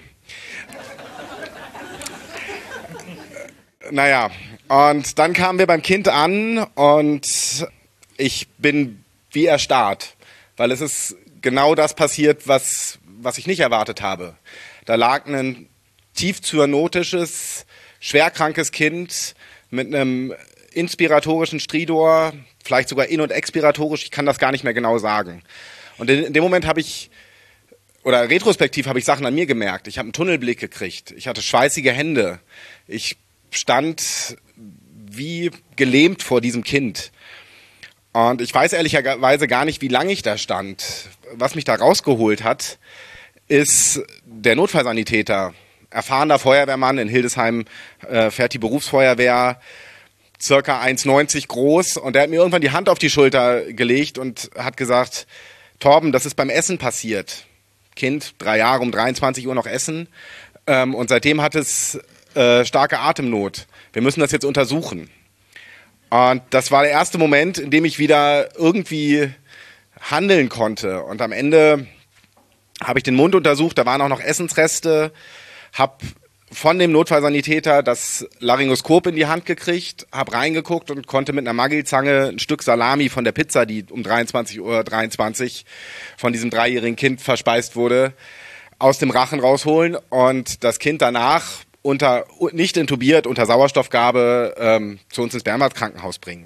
Naja, und dann kamen wir beim Kind an und ich bin wie erstarrt, weil es ist genau das passiert, was ich nicht erwartet habe. Da lag ein tiefzyanotisches, schwerkrankes Kind mit einem inspiratorischen Stridor, vielleicht sogar in- und expiratorisch, ich kann das gar nicht mehr genau sagen. Und in dem Moment retrospektiv habe ich Sachen an mir gemerkt. Ich habe einen Tunnelblick gekriegt. Ich hatte schweißige Hände. Ich stand wie gelähmt vor diesem Kind. Und ich weiß ehrlicherweise gar nicht, wie lange ich da stand. Was mich da rausgeholt hat, ist der Notfallsanitäter. Erfahrener Feuerwehrmann in Hildesheim, fährt die Berufsfeuerwehr, circa 1,90 groß. Und der hat mir irgendwann die Hand auf die Schulter gelegt und hat gesagt, Torben, das ist beim Essen passiert. Kind, 3 Jahre, um 23 Uhr noch essen. Und seitdem hat es starke Atemnot. Wir müssen das jetzt untersuchen. Und das war der erste Moment, in dem ich wieder irgendwie handeln konnte. Und am Ende habe ich den Mund untersucht, da waren auch noch Essensreste, habe von dem Notfallsanitäter das Laryngoskop in die Hand gekriegt, habe reingeguckt und konnte mit einer Maggi-Zange ein Stück Salami von der Pizza, die um 23:23 Uhr von diesem 3-jährigen Kind verspeist wurde, aus dem Rachen rausholen und das Kind danach nicht intubiert, unter Sauerstoffgabe zu uns ins Bernhard-Krankenhaus bringen.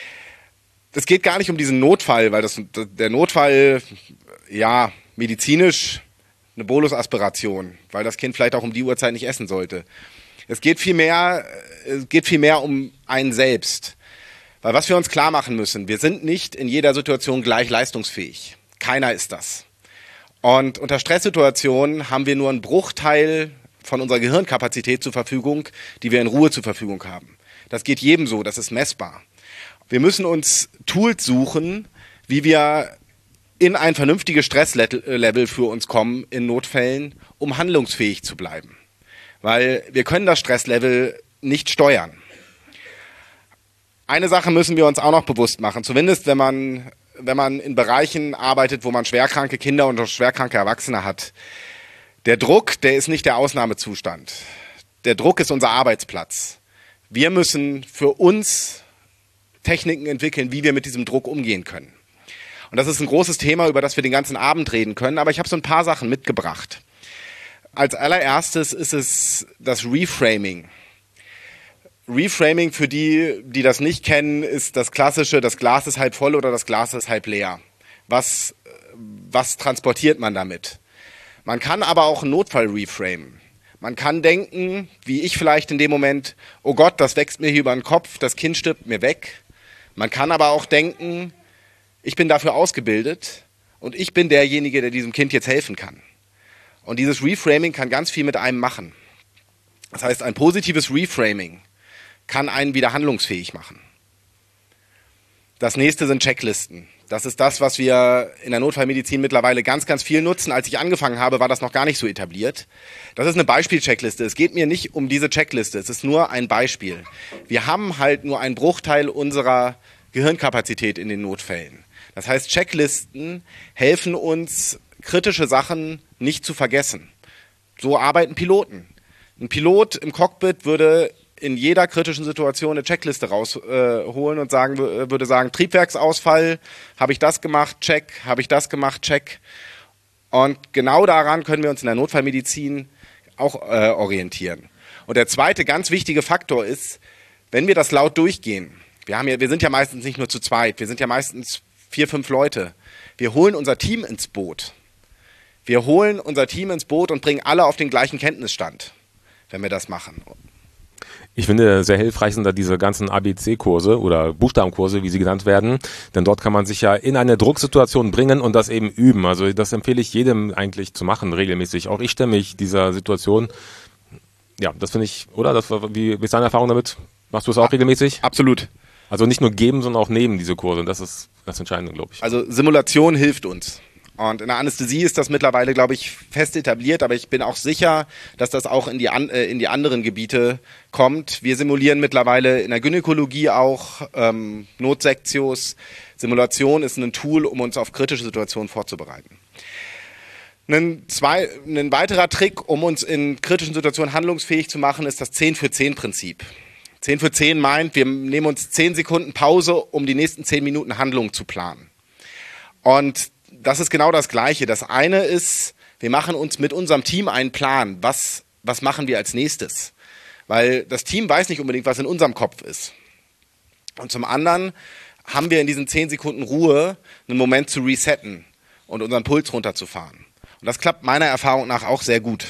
Es geht gar nicht um diesen Notfall, weil der Notfall, ja, medizinisch eine Bolusaspiration, weil das Kind vielleicht auch um die Uhrzeit nicht essen sollte. Es geht vielmehr um einen selbst. Weil was wir uns klar machen müssen, wir sind nicht in jeder Situation gleich leistungsfähig. Keiner ist das. Und unter Stresssituationen haben wir nur einen Bruchteil von unserer Gehirnkapazität zur Verfügung, die wir in Ruhe zur Verfügung haben. Das geht jedem so, das ist messbar. Wir müssen uns Tools suchen, wie wir in ein vernünftiges Stresslevel für uns kommen in Notfällen, um handlungsfähig zu bleiben. Weil wir können das Stresslevel nicht steuern. Eine Sache müssen wir uns auch noch bewusst machen, zumindest wenn man in Bereichen arbeitet, wo man schwerkranke Kinder und schwerkranke Erwachsene hat. Der Druck, der ist nicht der Ausnahmezustand. Der Druck ist unser Arbeitsplatz. Wir müssen für uns Techniken entwickeln, wie wir mit diesem Druck umgehen können. Und das ist ein großes Thema, über das wir den ganzen Abend reden können, aber ich habe so ein paar Sachen mitgebracht. Als allererstes ist es das Reframing. Reframing, für die, die das nicht kennen, ist das klassische, das Glas ist halb voll oder das Glas ist halb leer. Was transportiert man damit? Man kann aber auch einen Notfall reframen. Man kann denken, wie ich vielleicht in dem Moment, oh Gott, das wächst mir hier über den Kopf, das Kind stirbt mir weg. Man kann aber auch denken, ich bin dafür ausgebildet und ich bin derjenige, der diesem Kind jetzt helfen kann. Und dieses Reframing kann ganz viel mit einem machen. Das heißt, ein positives Reframing kann einen wieder handlungsfähig machen. Das nächste sind Checklisten. Das ist das, was wir in der Notfallmedizin mittlerweile ganz, ganz viel nutzen. Als ich angefangen habe, war das noch gar nicht so etabliert. Das ist eine Beispielcheckliste. Es geht mir nicht um diese Checkliste. Es ist nur ein Beispiel. Wir haben halt nur einen Bruchteil unserer Gehirnkapazität in den Notfällen. Das heißt, Checklisten helfen uns, kritische Sachen nicht zu vergessen. So arbeiten Piloten. Ein Pilot im Cockpit würde in jeder kritischen Situation eine Checkliste rausholen und würde sagen, Triebwerksausfall, habe ich das gemacht, check, habe ich das gemacht, check. Und genau daran können wir uns in der Notfallmedizin auch orientieren. Und der zweite ganz wichtige Faktor ist, wenn wir das laut durchgehen, wir sind ja meistens nicht nur zu zweit, wir sind ja meistens 4, 5 Leute. Wir holen unser Team ins Boot. Wir holen unser Team ins Boot und bringen alle auf den gleichen Kenntnisstand, wenn wir das machen. Ich finde, sehr hilfreich sind da diese ganzen ABC-Kurse oder Buchstabenkurse, wie sie genannt werden. Denn dort kann man sich ja in eine Drucksituation bringen und das eben üben. Also das empfehle ich jedem eigentlich zu machen, regelmäßig. Auch ich stelle mich dieser Situation. Ja, das finde ich, oder? Wie ist deine Erfahrung damit? Machst du es auch regelmäßig? Absolut. Also nicht nur geben, sondern auch nehmen diese Kurse. Das ist das Entscheidende, glaube ich. Also Simulation hilft uns. Und in der Anästhesie ist das mittlerweile, glaube ich, fest etabliert, aber ich bin auch sicher, dass das auch in die anderen Gebiete kommt. Wir simulieren mittlerweile in der Gynäkologie auch Notsektios. Simulation ist ein Tool, um uns auf kritische Situationen vorzubereiten. Ein weiterer Trick, um uns in kritischen Situationen handlungsfähig zu machen, ist das 10-für-10-Prinzip. 10-für-10 meint, wir nehmen uns 10 Sekunden Pause, um die nächsten 10 Minuten Handlung zu planen. Und das ist genau das Gleiche. Das eine ist, wir machen uns mit unserem Team einen Plan. Was machen wir als nächstes? Weil das Team weiß nicht unbedingt, was in unserem Kopf ist. Und zum anderen haben wir in diesen 10 Sekunden Ruhe einen Moment zu resetten und unseren Puls runterzufahren. Und das klappt meiner Erfahrung nach auch sehr gut.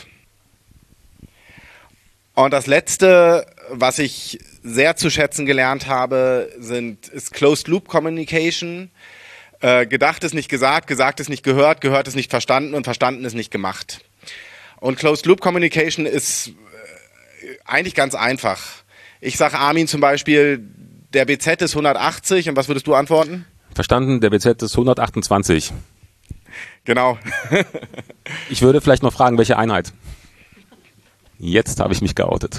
Und das Letzte, was ich sehr zu schätzen gelernt habe, ist Closed Loop Communication. Gedacht ist nicht gesagt, gesagt ist nicht gehört, gehört ist nicht verstanden und verstanden ist nicht gemacht. Und Closed Loop Communication ist eigentlich ganz einfach. Ich sage Armin zum Beispiel, der BZ ist 180 und was würdest du antworten? Verstanden, der BZ ist 128. Genau. Ich würde vielleicht noch fragen, welche Einheit? Jetzt habe ich mich geoutet.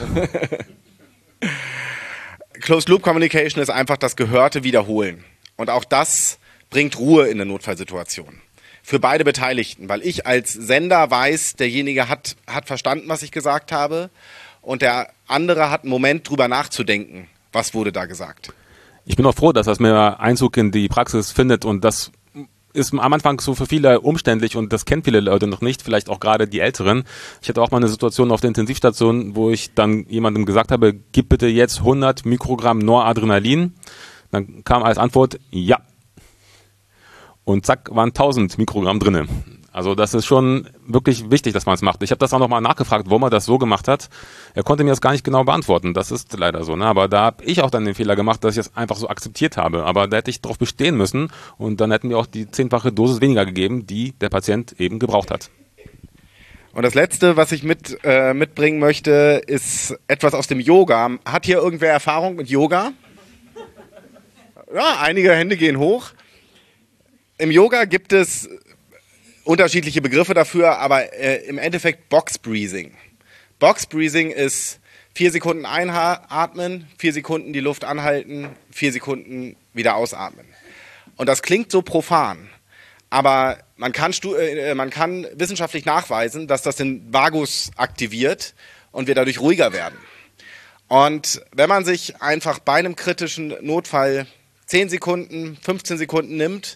Closed Loop Communication ist einfach das Gehörte wiederholen. Und auch das bringt Ruhe in eine Notfallsituation. Für beide Beteiligten, weil ich als Sender weiß, derjenige hat verstanden, was ich gesagt habe und der andere hat einen Moment drüber nachzudenken, was wurde da gesagt. Ich bin auch froh, dass das mehr Einzug in die Praxis findet und das ist am Anfang so für viele umständlich und das kennen viele Leute noch nicht, vielleicht auch gerade die Älteren. Ich hatte auch mal eine Situation auf der Intensivstation, wo ich dann jemandem gesagt habe, gib bitte jetzt 100 Mikrogramm Noradrenalin. Dann kam als Antwort, ja. Und zack, waren 1000 Mikrogramm drinne. Also das ist schon wirklich wichtig, dass man es macht. Ich habe das auch nochmal nachgefragt, warum er das so gemacht hat. Er konnte mir das gar nicht genau beantworten. Das ist leider so. Ne? Aber da habe ich auch dann den Fehler gemacht, dass ich das einfach so akzeptiert habe. Aber da hätte ich drauf bestehen müssen und dann hätten wir auch die 10-fache Dosis weniger gegeben, die der Patient eben gebraucht hat. Und das Letzte, was ich mitbringen möchte, ist etwas aus dem Yoga. Hat hier irgendwer Erfahrung mit Yoga? Ja, einige Hände gehen hoch. Im Yoga gibt es unterschiedliche Begriffe dafür, aber im Endeffekt Box Breathing. Box Breathing ist 4 Sekunden einatmen, 4 Sekunden die Luft anhalten, 4 Sekunden wieder ausatmen. Und das klingt so profan, aber man kann wissenschaftlich nachweisen, dass das den Vagus aktiviert und wir dadurch ruhiger werden. Und wenn man sich einfach bei einem kritischen Notfall 10 Sekunden, 15 Sekunden nimmt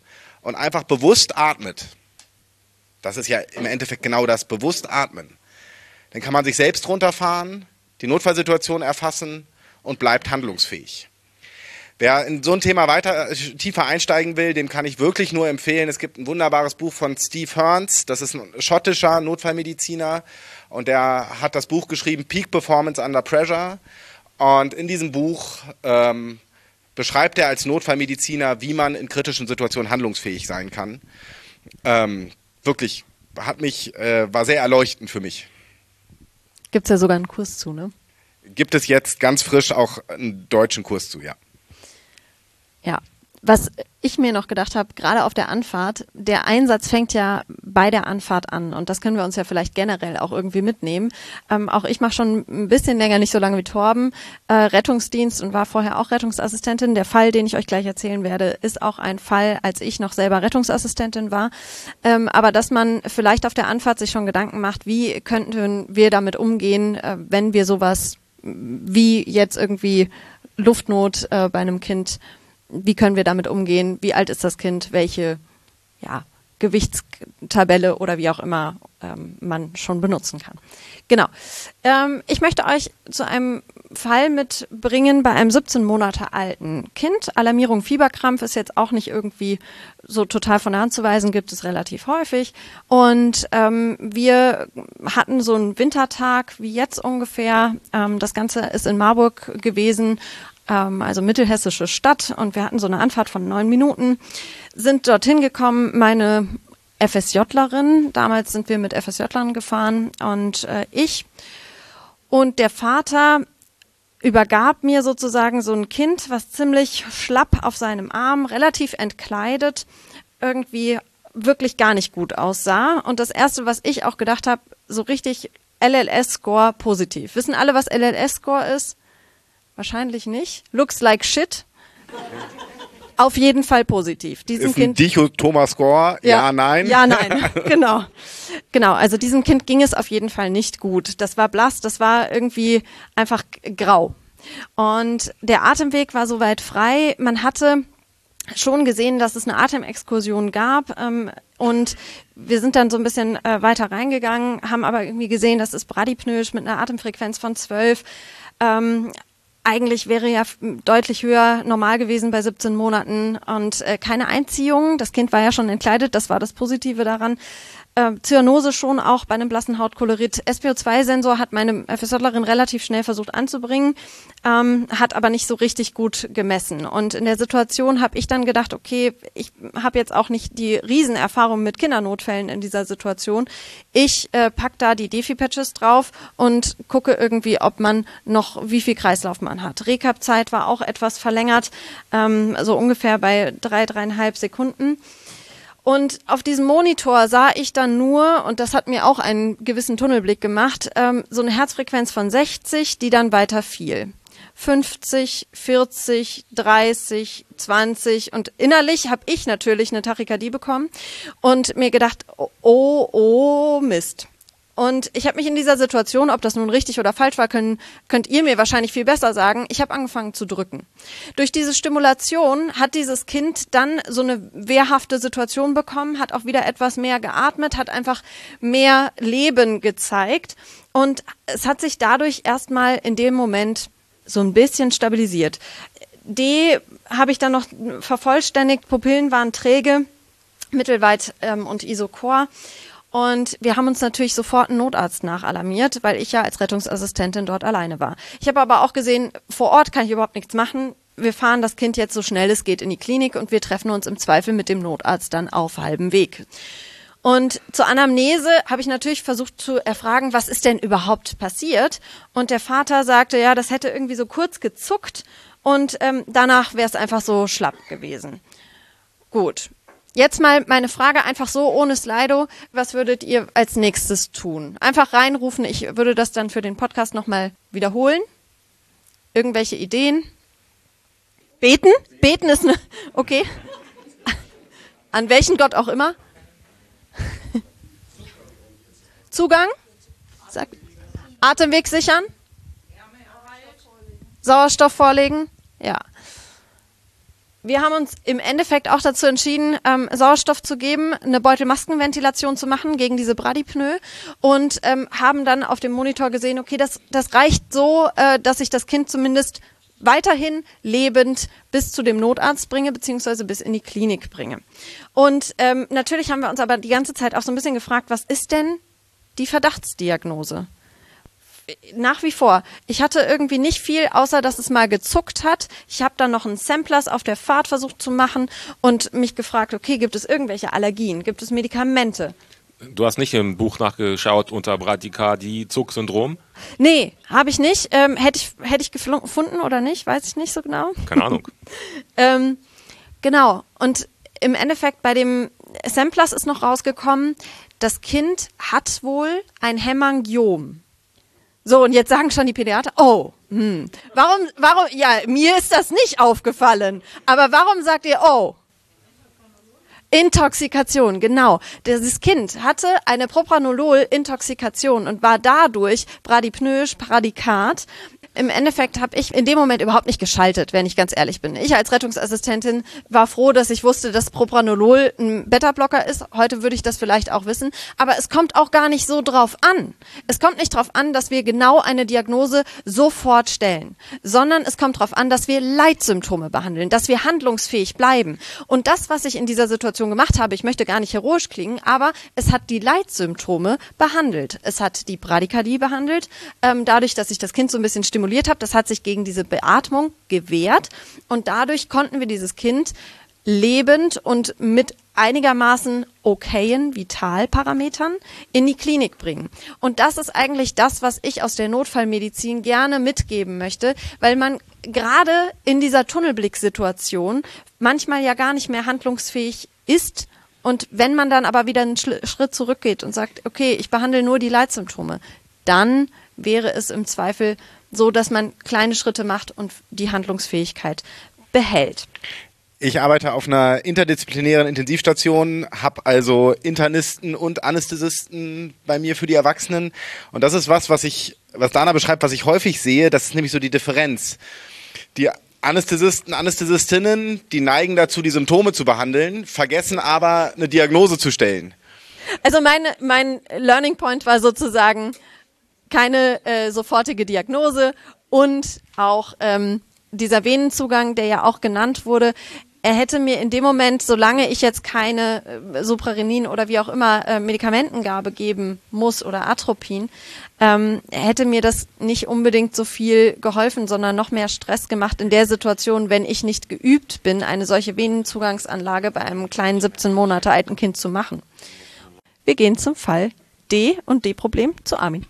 und einfach bewusst atmet, das ist ja im Endeffekt genau das, bewusst atmen, dann kann man sich selbst runterfahren, die Notfallsituation erfassen und bleibt handlungsfähig. Wer in so ein Thema weiter tiefer einsteigen will, dem kann ich wirklich nur empfehlen. Es gibt ein wunderbares Buch von Steve Hearns, das ist ein schottischer Notfallmediziner und der hat das Buch geschrieben, Peak Performance Under Pressure. Und in diesem Buch beschreibt er als Notfallmediziner, wie man in kritischen Situationen handlungsfähig sein kann. Wirklich, war sehr erleuchtend für mich. Gibt's ja sogar einen Kurs zu, ne? Gibt es jetzt ganz frisch auch einen deutschen Kurs zu, ja. Ja, was ich mir noch gedacht habe, gerade auf der Anfahrt, der Einsatz fängt ja bei der Anfahrt an und das können wir uns ja vielleicht generell auch irgendwie mitnehmen. Auch ich mache schon ein bisschen länger, nicht so lange wie Torben, Rettungsdienst und war vorher auch Rettungsassistentin. Der Fall, den ich euch gleich erzählen werde, ist auch ein Fall, als ich noch selber Rettungsassistentin war. Aber dass man vielleicht auf der Anfahrt sich schon Gedanken macht, wie könnten wir damit umgehen, wenn wir sowas wie jetzt irgendwie Luftnot bei einem Kind, wie können wir damit umgehen? Wie alt ist das Kind? Welche Gewichtstabelle oder wie auch immer man schon benutzen kann. Genau. Ich möchte euch zu einem Fall mitbringen bei einem 17 Monate alten Kind. Alarmierung Fieberkrampf ist jetzt auch nicht irgendwie so total von der Hand zu weisen, gibt es relativ häufig. Und wir hatten so einen Wintertag wie jetzt ungefähr. Das Ganze ist in Marburg gewesen. Also mittelhessische Stadt und wir hatten so eine Anfahrt von 9 Minuten, sind dorthin gekommen, meine FSJlerin, damals sind wir mit FSJlern gefahren und ich und der Vater übergab mir sozusagen so ein Kind, was ziemlich schlapp auf seinem Arm, relativ entkleidet, irgendwie wirklich gar nicht gut aussah und das Erste, was ich auch gedacht habe, so richtig LLS-Score positiv. Wissen alle, was LLS-Score ist? Wahrscheinlich nicht. Looks like shit. Auf jeden Fall positiv. Diesem ist ein dichotomer Score? Ja, nein? Ja, nein. Genau. Also diesem Kind ging es auf jeden Fall nicht gut. Das war blass, das war irgendwie einfach grau. Und der Atemweg war soweit frei. Man hatte schon gesehen, dass es eine Atemexkursion gab. Und wir sind dann so ein bisschen weiter reingegangen, haben aber irgendwie gesehen, das ist bradypnoisch mit einer Atemfrequenz von 12. Eigentlich wäre ja deutlich höher normal gewesen bei 17 Monaten und keine Einziehung. Das Kind war ja schon entkleidet, das war das Positive daran. Zyanose schon auch bei einem blassen Hautkolorit. SpO2-Sensor hat meine FSJlerin relativ schnell versucht anzubringen, hat aber nicht so richtig gut gemessen. Und in der Situation habe ich dann gedacht, okay, ich habe jetzt auch nicht die Riesenerfahrung mit Kindernotfällen in dieser Situation. Ich pack da die Defi-Patches drauf und gucke irgendwie, ob man noch, wie viel Kreislauf man hat. Recap-Zeit war auch etwas verlängert, so ungefähr bei 3,5 Sekunden. Und auf diesem Monitor sah ich dann nur, und das hat mir auch einen gewissen Tunnelblick gemacht, so eine Herzfrequenz von 60, die dann weiter fiel. 50, 40, 30, 20 und innerlich habe ich natürlich eine Tachykardie bekommen und mir gedacht, oh Mist. Und ich habe mich in dieser Situation, ob das nun richtig oder falsch war, könnt ihr mir wahrscheinlich viel besser sagen, ich habe angefangen zu drücken. Durch diese Stimulation hat dieses Kind dann so eine wehrhafte Situation bekommen, hat auch wieder etwas mehr geatmet, hat einfach mehr Leben gezeigt und es hat sich dadurch erstmal in dem Moment so ein bisschen stabilisiert. D habe ich dann noch vervollständigt, Pupillen waren träge, mittelweit und Isochor. Und wir haben uns natürlich sofort einen Notarzt nachalarmiert, weil ich ja als Rettungsassistentin dort alleine war. Ich habe aber auch gesehen, vor Ort kann ich überhaupt nichts machen. Wir fahren das Kind jetzt so schnell es geht in die Klinik und wir treffen uns im Zweifel mit dem Notarzt dann auf halbem Weg. Und zur Anamnese habe ich natürlich versucht zu erfragen, was ist denn überhaupt passiert? Und der Vater sagte, ja, das hätte irgendwie so kurz gezuckt und danach wäre es einfach so schlapp gewesen. Gut. Jetzt mal meine Frage einfach so ohne Slido. Was würdet ihr als nächstes tun? Einfach reinrufen. Ich würde das dann für den Podcast nochmal wiederholen. Irgendwelche Ideen? Beten? Beten ist eine... Okay. An welchen Gott auch immer? Zugang? Atemweg sichern? Sauerstoff vorlegen? Ja. wir haben uns im Endeffekt auch dazu entschieden, Sauerstoff zu geben, eine Beutelmaskenventilation zu machen gegen diese Bradypnoe und haben dann auf dem Monitor gesehen, okay, das reicht so, dass ich das Kind zumindest weiterhin lebend bis zu dem Notarzt bringe, beziehungsweise bis in die Klinik bringe. Und natürlich haben wir uns aber die ganze Zeit auch so ein bisschen gefragt, was ist denn die Verdachtsdiagnose? Nach wie vor. Ich hatte irgendwie nicht viel, außer dass es mal gezuckt hat. Ich habe dann noch einen Samplers auf der Fahrt versucht zu machen und mich gefragt, okay, gibt es irgendwelche Allergien? Gibt es Medikamente? Du hast nicht im Buch nachgeschaut unter Bradykardie-Zucksyndrom? Nee, habe ich nicht. Hätte ich gefunden oder nicht? Weiß ich nicht so genau. Keine Ahnung. Genau. Und im Endeffekt bei dem Samplers ist noch rausgekommen, das Kind hat wohl ein Hämangiom. So, und jetzt sagen schon die Pädiater, warum, ja, mir ist das nicht aufgefallen, aber warum sagt ihr, Intoxikation, genau. Dieses Kind hatte eine Propranolol-Intoxikation und war dadurch bradypnoisch, Bradykard. Im Endeffekt habe ich in dem Moment überhaupt nicht geschaltet, wenn ich ganz ehrlich bin. Ich als Rettungsassistentin war froh, dass ich wusste, dass Propranolol ein Beta-Blocker ist. Heute würde ich das vielleicht auch wissen. Aber es kommt auch gar nicht so drauf an. Es kommt nicht drauf an, dass wir genau eine Diagnose sofort stellen, sondern es kommt drauf an, dass wir Leitsymptome behandeln, dass wir handlungsfähig bleiben. Und das, was ich in dieser Situation gemacht habe, ich möchte gar nicht heroisch klingen, aber es hat die Leitsymptome behandelt. Es hat die Bradykardie behandelt, dadurch, dass ich das Kind so ein bisschen stimuliert habe. Das hat sich gegen diese Beatmung gewehrt und dadurch konnten wir dieses Kind lebend und mit einigermaßen okayen Vitalparametern in die Klinik bringen. Und das ist eigentlich das, was ich aus der Notfallmedizin gerne mitgeben möchte, weil man gerade in dieser Tunnelblicksituation manchmal ja gar nicht mehr handlungsfähig ist. Und wenn man dann aber wieder einen Schritt zurückgeht und sagt, okay, ich behandle nur die Leitsymptome, dann wäre es im Zweifel so, dass man kleine Schritte macht und die Handlungsfähigkeit behält. Ich arbeite auf einer interdisziplinären Intensivstation, habe also Internisten und Anästhesisten bei mir für die Erwachsenen. Und das ist was Dana beschreibt, was ich häufig sehe. Das ist nämlich so die Differenz. Die Anästhesisten, Anästhesistinnen, die neigen dazu, die Symptome zu behandeln, vergessen aber, eine Diagnose zu stellen. Also mein Learning Point war sozusagen keine sofortige Diagnose und auch dieser Venenzugang, der ja auch genannt wurde, er hätte mir in dem Moment, solange ich jetzt keine Suprarenin oder wie auch immer Medikamentengabe geben muss oder Atropin, hätte mir das nicht unbedingt so viel geholfen, sondern noch mehr Stress gemacht in der Situation, wenn ich nicht geübt bin, eine solche Venenzugangsanlage bei einem kleinen 17 Monate alten Kind zu machen. Wir gehen zum Fall D und D-Problem zu Armin.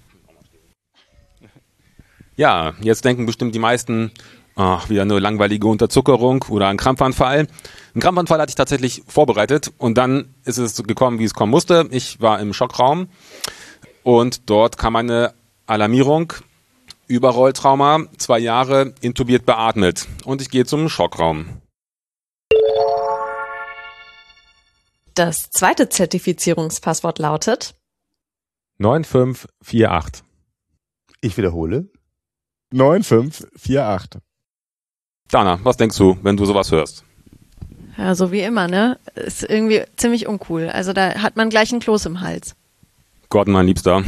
Ja, jetzt denken bestimmt die meisten, wieder eine langweilige Unterzuckerung oder ein Krampfanfall. Einen Krampfanfall hatte ich tatsächlich vorbereitet und dann ist es gekommen, wie es kommen musste. Ich war im Schockraum und dort kam eine Alarmierung, Überrolltrauma, 2 Jahre, intubiert beatmet und ich gehe zum Schockraum. Das zweite Zertifizierungspasswort lautet 9548. Ich wiederhole. 9548. Dana, was denkst du, wenn du sowas hörst? Ja, so wie immer, ne? Ist irgendwie ziemlich uncool. Also da hat man gleich einen Kloß im Hals. Gordon, mein Liebster,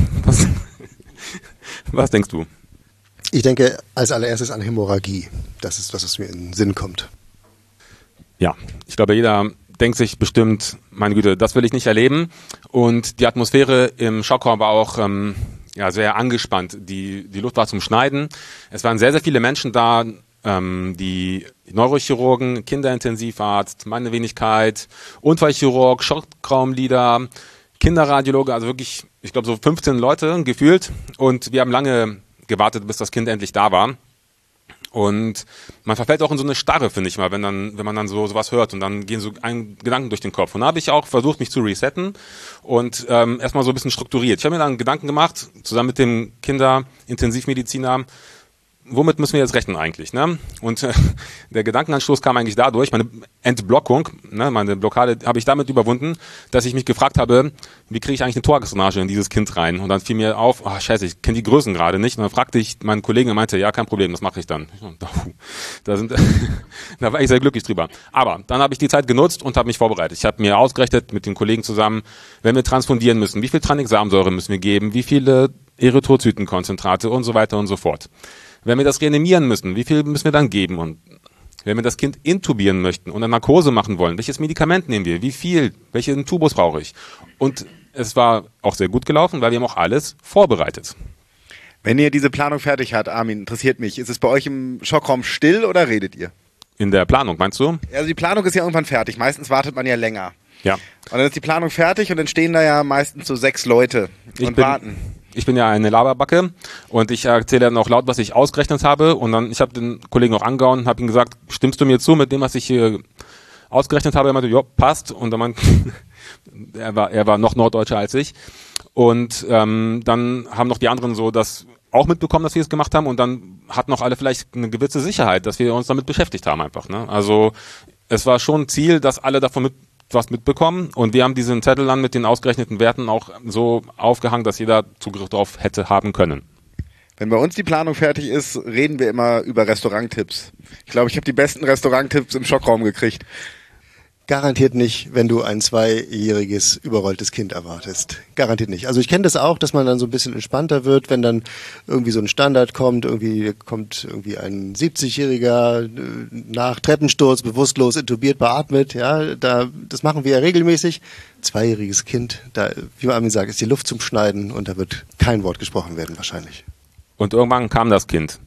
was denkst du? Ich denke als allererstes an Hämorrhagie. Das ist das, was mir in den Sinn kommt. Ja, ich glaube, jeder denkt sich bestimmt, meine Güte, das will ich nicht erleben. Und die Atmosphäre im Schockraum war auch sehr angespannt. Die Luft war zum Schneiden. Es waren sehr, sehr viele Menschen da, die Neurochirurgen, Kinderintensivarzt, meine Wenigkeit, Unfallchirurg, Schockraumleader, Kinderradiologe, also wirklich, ich glaube so 15 Leute gefühlt. Und wir haben lange gewartet, bis das Kind endlich da war. Und man verfällt auch in so eine Starre, finde ich mal, wenn man dann sowas hört und dann gehen so Gedanken durch den Kopf. Und da habe ich auch versucht, mich zu resetten und erstmal so ein bisschen strukturiert. Ich habe mir dann Gedanken gemacht, zusammen mit dem Kinderintensivmediziner, womit müssen wir jetzt rechnen eigentlich? Ne? Und der Gedankenanstoß kam eigentlich dadurch, meine Entblockung, ne, meine Blockade habe ich damit überwunden, dass ich mich gefragt habe, wie kriege ich eigentlich eine Thoraxdrainage in dieses Kind rein? Und dann fiel mir auf, scheiße, ich kenne die Größen gerade nicht. Und dann fragte ich meinen Kollegen und meinte, ja, kein Problem, das mache ich dann. Da war ich sehr glücklich drüber. Aber dann habe ich die Zeit genutzt und habe mich vorbereitet. Ich habe mir ausgerechnet mit den Kollegen zusammen, wenn wir transfundieren müssen, wie viel Tranexamsäure müssen wir geben, wie viele Erythrozytenkonzentrate und so weiter und so fort. Wenn wir das reanimieren müssen, wie viel müssen wir dann geben? Und wenn wir das Kind intubieren möchten und eine Narkose machen wollen, welches Medikament nehmen wir? Wie viel? Welchen Tubus brauche ich? Und es war auch sehr gut gelaufen, weil wir haben auch alles vorbereitet. Wenn ihr diese Planung fertig habt, Armin, interessiert mich, ist es bei euch im Schockraum still oder redet ihr? In der Planung, meinst du? Also die Planung ist ja irgendwann fertig. Meistens wartet man ja länger. Ja. Und dann ist die Planung fertig und dann stehen da ja meistens so 6 Leute und warten. Ich bin ja eine Laberbacke und ich erzähle dann auch laut, was ich ausgerechnet habe. Und dann, ich habe den Kollegen auch angehauen und habe ihm gesagt, stimmst du mir zu mit dem, was ich hier ausgerechnet habe? Er meinte, ja, passt. Und dann meinte, er war noch norddeutscher als ich. Und dann haben noch die anderen so das auch mitbekommen, dass wir es gemacht haben. Und dann hatten noch alle vielleicht eine gewisse Sicherheit, dass wir uns damit beschäftigt haben einfach. Ne? Also es war schon ein Ziel, dass alle davon was mitbekommen, und wir haben diesen Zettel dann mit den ausgerechneten Werten auch so aufgehangen, dass jeder Zugriff darauf hätte haben können. Wenn bei uns die Planung fertig ist, reden wir immer über Restauranttipps. Ich glaube, ich habe die besten Restauranttipps im Schockraum gekriegt. Garantiert nicht, wenn du ein 2-jähriges überrolltes Kind erwartest. Garantiert nicht. Also ich kenne das auch, dass man dann so ein bisschen entspannter wird, wenn dann irgendwie so ein Standard kommt, irgendwie ein 70-Jähriger nach Treppensturz bewusstlos intubiert, beatmet, ja, das machen wir ja regelmäßig. 2-jähriges Kind, da, wie man Armin sagt, ist die Luft zum Schneiden und da wird kein Wort gesprochen werden wahrscheinlich. Und irgendwann kam das Kind.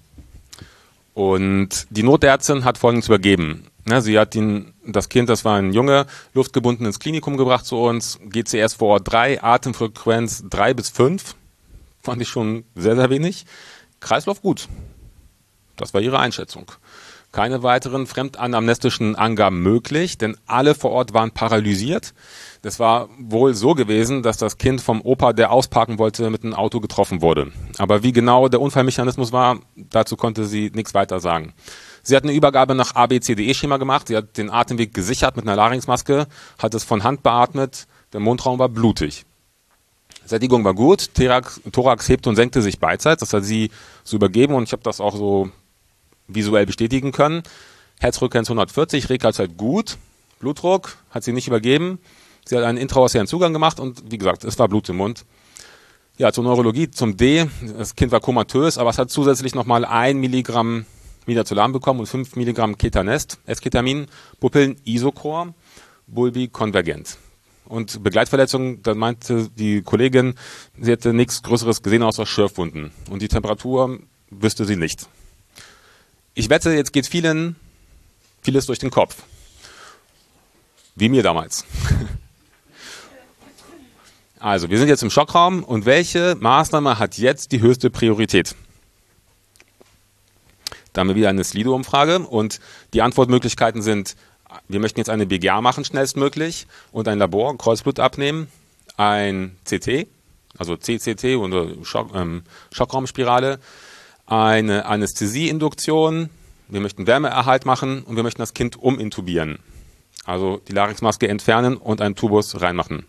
Und die Notärztin hat Folgendes übergeben. Sie hat das Kind, das war ein Junge, luftgebunden ins Klinikum gebracht zu uns, GCS vor Ort 3, Atemfrequenz 3 bis 5, fand ich schon sehr, sehr wenig. Kreislauf gut. Das war ihre Einschätzung. Keine weiteren fremdanamnestischen Angaben möglich, denn alle vor Ort waren paralysiert. Das war wohl so gewesen, dass das Kind vom Opa, der ausparken wollte, mit einem Auto getroffen wurde. Aber wie genau der Unfallmechanismus war, dazu konnte sie nichts weiter sagen. Sie hat eine Übergabe nach ABCDE-Schema gemacht. Sie hat den Atemweg gesichert mit einer Larynxmaske, hat es von Hand beatmet. Der Mundraum war blutig. Sättigung war gut. Thorax hebte und senkte sich beidseits. Das hat sie so übergeben und ich habe das auch so visuell bestätigen können. Herzfrequenz 140, Rekals halt gut. Blutdruck hat sie nicht übergeben. Sie hat einen intraosären Zugang gemacht und wie gesagt, es war Blut im Mund. Ja, zur Neurologie, zum D. Das Kind war komatös, aber es hat zusätzlich nochmal 1 Milligramm Midazolam bekommen und 5 Milligramm Ketanest, Esketamin, Pupillen isochor, Bulbi konvergent. Und Begleitverletzungen, da meinte die Kollegin, sie hätte nichts Größeres gesehen außer Schürfwunden. Und die Temperatur wüsste sie nicht. Ich wette, jetzt geht vieles durch den Kopf. Wie mir damals. Also, wir sind jetzt im Schockraum und welche Maßnahme hat jetzt die höchste Priorität? Da haben wir wieder eine Slido-Umfrage und die Antwortmöglichkeiten sind, wir möchten jetzt eine BGA machen, schnellstmöglich, und ein Labor, Kreuzblut abnehmen, ein CT, also CCT oder Schockraumspirale, eine Anästhesieinduktion, wir möchten Wärmeerhalt machen und wir möchten das Kind umintubieren. Also die Larynxmaske entfernen und einen Tubus reinmachen.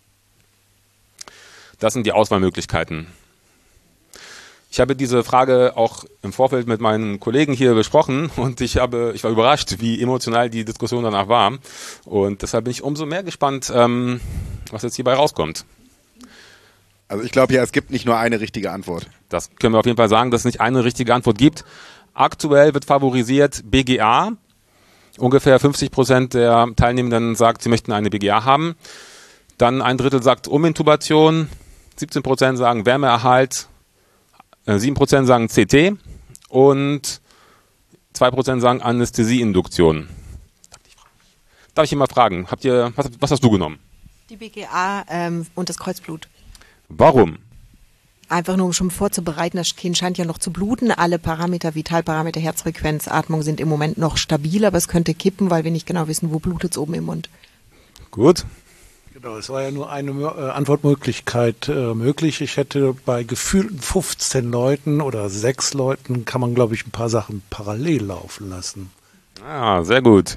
Das sind die Auswahlmöglichkeiten. Ich habe diese Frage auch im Vorfeld mit meinen Kollegen hier besprochen und ich war überrascht, wie emotional die Diskussion danach war. Und deshalb bin ich umso mehr gespannt, was jetzt hierbei rauskommt. Also ich glaube ja, es gibt nicht nur eine richtige Antwort. Das können wir auf jeden Fall sagen, dass es nicht eine richtige Antwort gibt. Aktuell wird favorisiert BGA. Ungefähr 50% der Teilnehmenden sagt, sie möchten eine BGA haben. Dann 1/3 sagt Umintubation, 17% sagen Wärmeerhalt, 7% sagen CT und 2% sagen Anästhesieinduktion. Darf ich mal fragen, was hast du genommen? Die BGA und das Kreuzblut. Warum? Einfach nur, um schon vorzubereiten, das Kind scheint ja noch zu bluten. Alle Parameter, Vitalparameter, Herzfrequenz, Atmung sind im Moment noch stabil, aber es könnte kippen, weil wir nicht genau wissen, wo blutet es oben im Mund. Gut. Genau, es war ja nur eine Antwortmöglichkeit möglich. Ich hätte bei gefühlten 15 Leuten oder 6 Leuten kann man, glaube ich, ein paar Sachen parallel laufen lassen. Ah, sehr gut.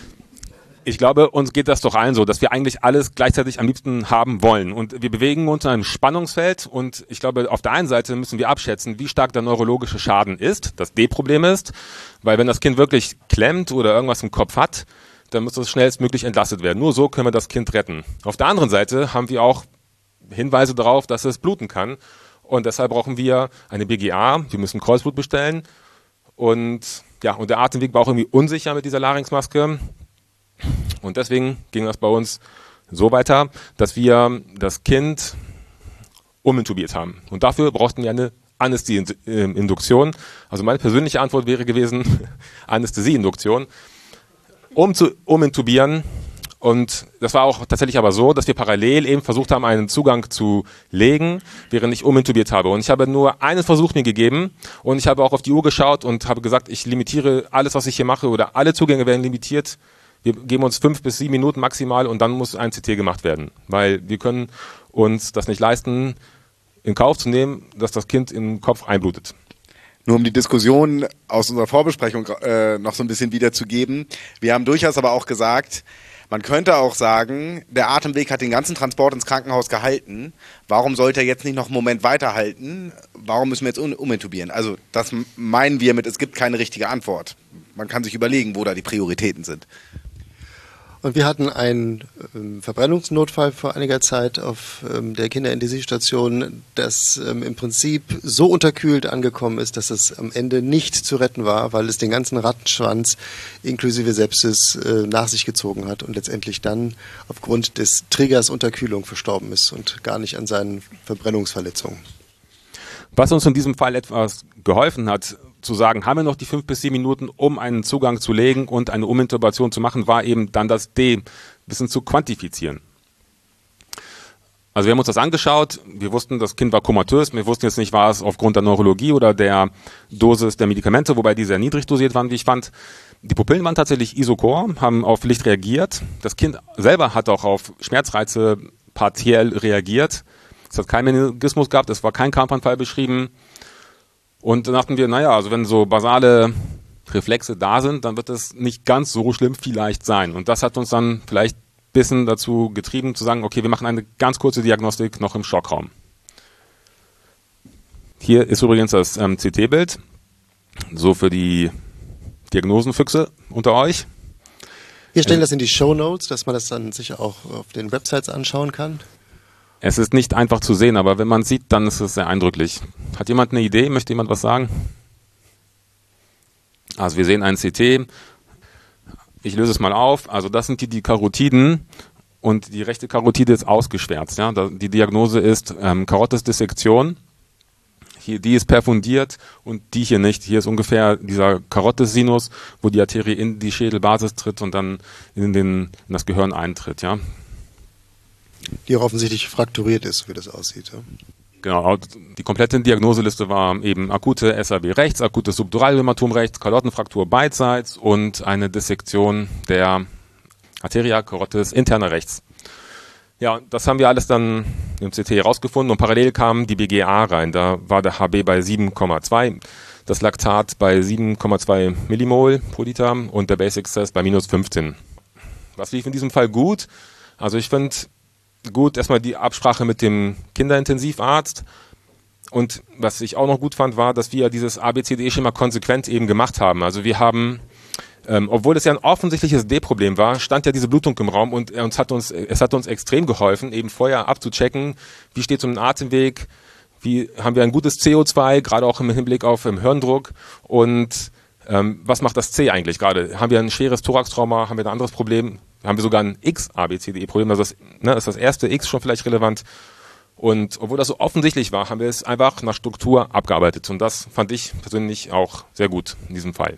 Ich glaube, uns geht das doch allen so, dass wir eigentlich alles gleichzeitig am liebsten haben wollen. Und wir bewegen uns in einem Spannungsfeld. Und ich glaube, auf der einen Seite müssen wir abschätzen, wie stark der neurologische Schaden ist, das D-Problem ist. Weil wenn das Kind wirklich klemmt oder irgendwas im Kopf hat, dann muss das schnellstmöglich entlastet werden. Nur so können wir das Kind retten. Auf der anderen Seite haben wir auch Hinweise darauf, dass es bluten kann. Und deshalb brauchen wir eine BGA. Wir müssen Kreuzblut bestellen. Und ja, und der Atemweg war auch irgendwie unsicher mit dieser Larynxmaske. Und deswegen ging das bei uns so weiter, dass wir das Kind umintubiert haben. Und dafür brauchten wir eine Anästhesieinduktion. Also meine persönliche Antwort wäre gewesen, Anästhesieinduktion, um zu umintubieren. Und das war auch tatsächlich aber so, dass wir parallel eben versucht haben, einen Zugang zu legen, während ich umintubiert habe. Und ich habe nur einen Versuch mir gegeben und ich habe auch auf die Uhr geschaut und habe gesagt, ich limitiere alles, was ich hier mache, oder alle Zugänge werden limitiert. Wir geben uns 5 bis 7 Minuten maximal und dann muss ein CT gemacht werden. Weil wir können uns das nicht leisten, in Kauf zu nehmen, dass das Kind im Kopf einblutet. Nur um die Diskussion aus unserer Vorbesprechung noch so ein bisschen wiederzugeben. Wir haben durchaus aber auch gesagt, man könnte auch sagen, der Atemweg hat den ganzen Transport ins Krankenhaus gehalten. Warum sollte er jetzt nicht noch einen Moment weiterhalten? Warum müssen wir jetzt umintubieren? Also das meinen wir mit, es gibt keine richtige Antwort. Man kann sich überlegen, wo da die Prioritäten sind. Und wir hatten einen Verbrennungsnotfall vor einiger Zeit auf der Kinderintensivstation, das im Prinzip so unterkühlt angekommen ist, dass es am Ende nicht zu retten war, weil es den ganzen Rattenschwanz inklusive Sepsis nach sich gezogen hat und letztendlich dann aufgrund des Triggers Unterkühlung verstorben ist und gar nicht an seinen Verbrennungsverletzungen. Was uns in diesem Fall etwas geholfen hat, zu sagen, haben wir noch die 5 bis 7 Minuten, um einen Zugang zu legen und eine Umintubation zu machen, war eben dann das D ein bisschen zu quantifizieren. Also wir haben uns das angeschaut, wir wussten, das Kind war komatös, wir wussten jetzt nicht, war es aufgrund der Neurologie oder der Dosis der Medikamente, wobei die sehr niedrig dosiert waren, wie ich fand. Die Pupillen waren tatsächlich isochor, haben auf Licht reagiert. Das Kind selber hat auch auf Schmerzreize partiell reagiert. Es hat keinen Meningismus gehabt, es war kein Krampfanfall beschrieben. Und dann dachten wir, naja, also wenn so basale Reflexe da sind, dann wird es nicht ganz so schlimm vielleicht sein. Und das hat uns dann vielleicht ein bisschen dazu getrieben, zu sagen, okay, wir machen eine ganz kurze Diagnostik noch im Schockraum. Hier ist übrigens das CT-Bild, so für die Diagnosenfüchse unter euch. Wir stellen das in die Shownotes, dass man das dann sich auch auf den Websites anschauen kann. Es ist nicht einfach zu sehen, aber wenn man es sieht, dann ist es sehr eindrücklich. Hat jemand eine Idee? Möchte jemand was sagen? Also wir sehen ein CT. Ich löse es mal auf. Also das sind die Karotiden und die rechte Karotide ist ausgeschwärzt. Ja? Die Diagnose ist Karottesdissektion. Hier, die ist perfundiert und die hier nicht. Hier ist ungefähr dieser Karottessinus, wo die Arterie in die Schädelbasis tritt und dann in das Gehirn eintritt. Ja? Die auch offensichtlich frakturiert ist, wie das aussieht. Ja? Genau, die komplette Diagnoseliste war eben akute SAB rechts, akutes Subduralhämatom rechts, Kalottenfraktur beidseits und eine Dissektion der Arteria carotis interna rechts. Ja, das haben wir alles dann im CT herausgefunden und parallel kam die BGA rein. Da war der HB bei 7,2, das Laktat bei 7,2 Millimol pro Liter und der Basic Stress bei minus 15. Was lief in diesem Fall gut? Also ich finde gut, erstmal die Absprache mit dem Kinderintensivarzt und was ich auch noch gut fand, war, dass wir dieses ABCDE-Schema konsequent eben gemacht haben. Also wir haben, obwohl es ja ein offensichtliches D-Problem war, stand ja diese Blutung im Raum und es hat uns extrem geholfen, eben vorher abzuchecken, wie steht es um den Atemweg, wie haben wir ein gutes CO2, gerade auch im Hinblick auf Hirndruck und was macht das C eigentlich gerade? Haben wir ein schweres Thoraxtrauma, haben wir ein anderes Problem? Haben wir sogar ein X-ABCDE-Problem, also ist das erste X schon vielleicht relevant. Und obwohl das so offensichtlich war, haben wir es einfach nach Struktur abgearbeitet. Und das fand ich persönlich auch sehr gut in diesem Fall.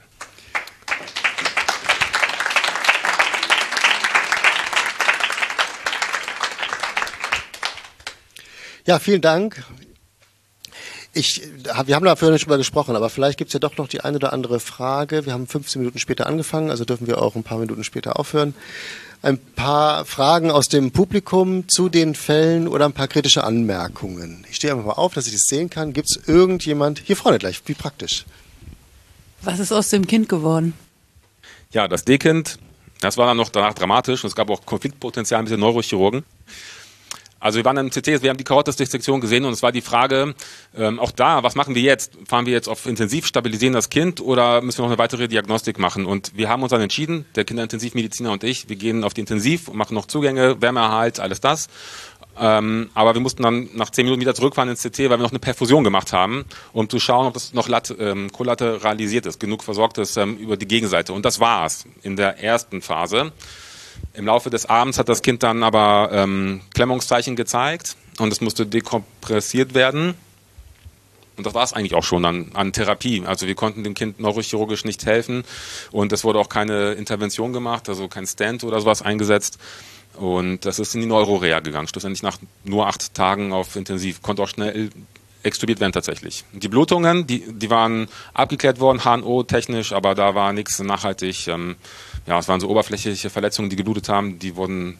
Ja, vielen Dank. Wir haben dafür nicht drüber gesprochen, aber vielleicht gibt's ja doch noch die eine oder andere Frage. Wir haben 15 Minuten später angefangen, also dürfen wir auch ein paar Minuten später aufhören. Ein paar Fragen aus dem Publikum zu den Fällen oder ein paar kritische Anmerkungen. Ich stehe einfach mal auf, dass ich das sehen kann. Gibt's irgendjemand? Hier vorne gleich, wie praktisch. Was ist aus dem Kind geworden? Ja, das D-Kind, das war dann noch danach dramatisch und es gab auch Konfliktpotenzial mit den Neurochirurgen. Also wir waren im CT, wir haben die Karotisdissektion gesehen und es war die Frage, auch da, was machen wir jetzt? Fahren wir jetzt auf Intensiv, stabilisieren das Kind oder müssen wir noch eine weitere Diagnostik machen? Und wir haben uns dann entschieden, der Kinderintensivmediziner und ich, wir gehen auf die Intensiv und machen noch Zugänge, Wärmeerhalt, alles das. Aber wir mussten dann nach 10 Minuten wieder zurückfahren ins CT, weil wir noch eine Perfusion gemacht haben, um zu schauen, ob das noch kollateralisiert ist, genug versorgt ist über die Gegenseite. Und das war's in der ersten Phase. Im Laufe des Abends hat das Kind dann aber Klemmungszeichen gezeigt und es musste dekompressiert werden. Und das war es eigentlich auch schon an Therapie. Also wir konnten dem Kind neurochirurgisch nicht helfen und es wurde auch keine Intervention gemacht, also kein Stent oder sowas eingesetzt. Und das ist in die Neuroreha gegangen, schlussendlich nach nur 8 Tagen auf Intensiv. Konnte auch schnell extubiert werden tatsächlich. Die Blutungen, die waren abgeklärt worden, HNO-technisch, aber da war nichts nachhaltig. Es waren so oberflächliche Verletzungen, die geblutet haben, die wurden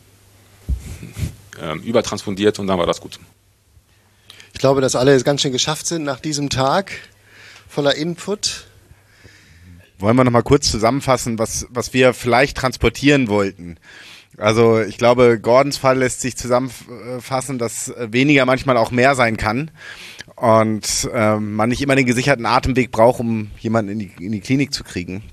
übertransfundiert und dann war das gut. Ich glaube, dass alle jetzt ganz schön geschafft sind nach diesem Tag voller Input. Wollen wir noch mal kurz zusammenfassen, was wir vielleicht transportieren wollten? Also ich glaube, Gordons Fall lässt sich zusammenfassen, dass weniger manchmal auch mehr sein kann und man nicht immer den gesicherten Atemweg braucht, um jemanden in die Klinik zu kriegen.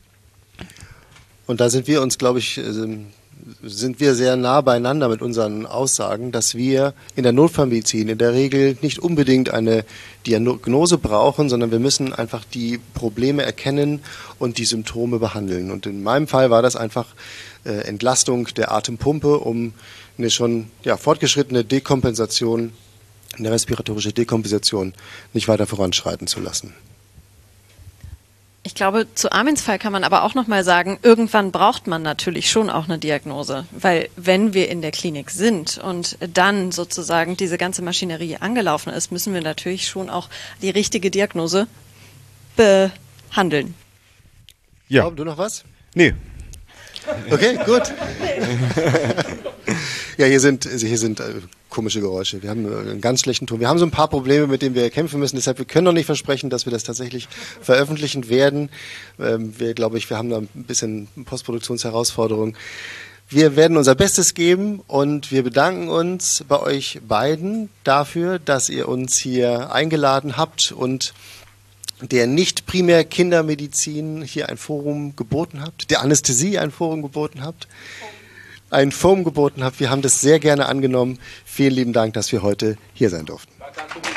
Und da sind wir uns, glaube ich, sind wir sehr nah beieinander mit unseren Aussagen, dass wir in der Notfallmedizin in der Regel nicht unbedingt eine Diagnose brauchen, sondern wir müssen einfach die Probleme erkennen und die Symptome behandeln. Und in meinem Fall war das einfach Entlastung der Atempumpe, um eine schon fortgeschrittene Dekompensation, eine respiratorische Dekompensation nicht weiter voranschreiten zu lassen. Ich glaube, zu Armins Fall kann man aber auch nochmal sagen, irgendwann braucht man natürlich schon auch eine Diagnose, weil wenn wir in der Klinik sind und dann sozusagen diese ganze Maschinerie angelaufen ist, müssen wir natürlich schon auch die richtige Diagnose behandeln. Ja. Tom, du noch was? Nee. Okay, gut. Ja, hier sind komische Geräusche. Wir haben einen ganz schlechten Ton. Wir haben so ein paar Probleme, mit denen wir kämpfen müssen. Deshalb, wir können noch nicht versprechen, dass wir das tatsächlich veröffentlichen werden. Wir haben da ein bisschen Postproduktionsherausforderungen. Wir werden unser Bestes geben und wir bedanken uns bei euch beiden dafür, dass ihr uns hier eingeladen habt und der nicht primär Kindermedizin hier ein Forum geboten habt, der Anästhesie ein Forum geboten habt, ein Forum geboten habt. Wir haben das sehr gerne angenommen. Vielen lieben Dank, dass wir heute hier sein durften.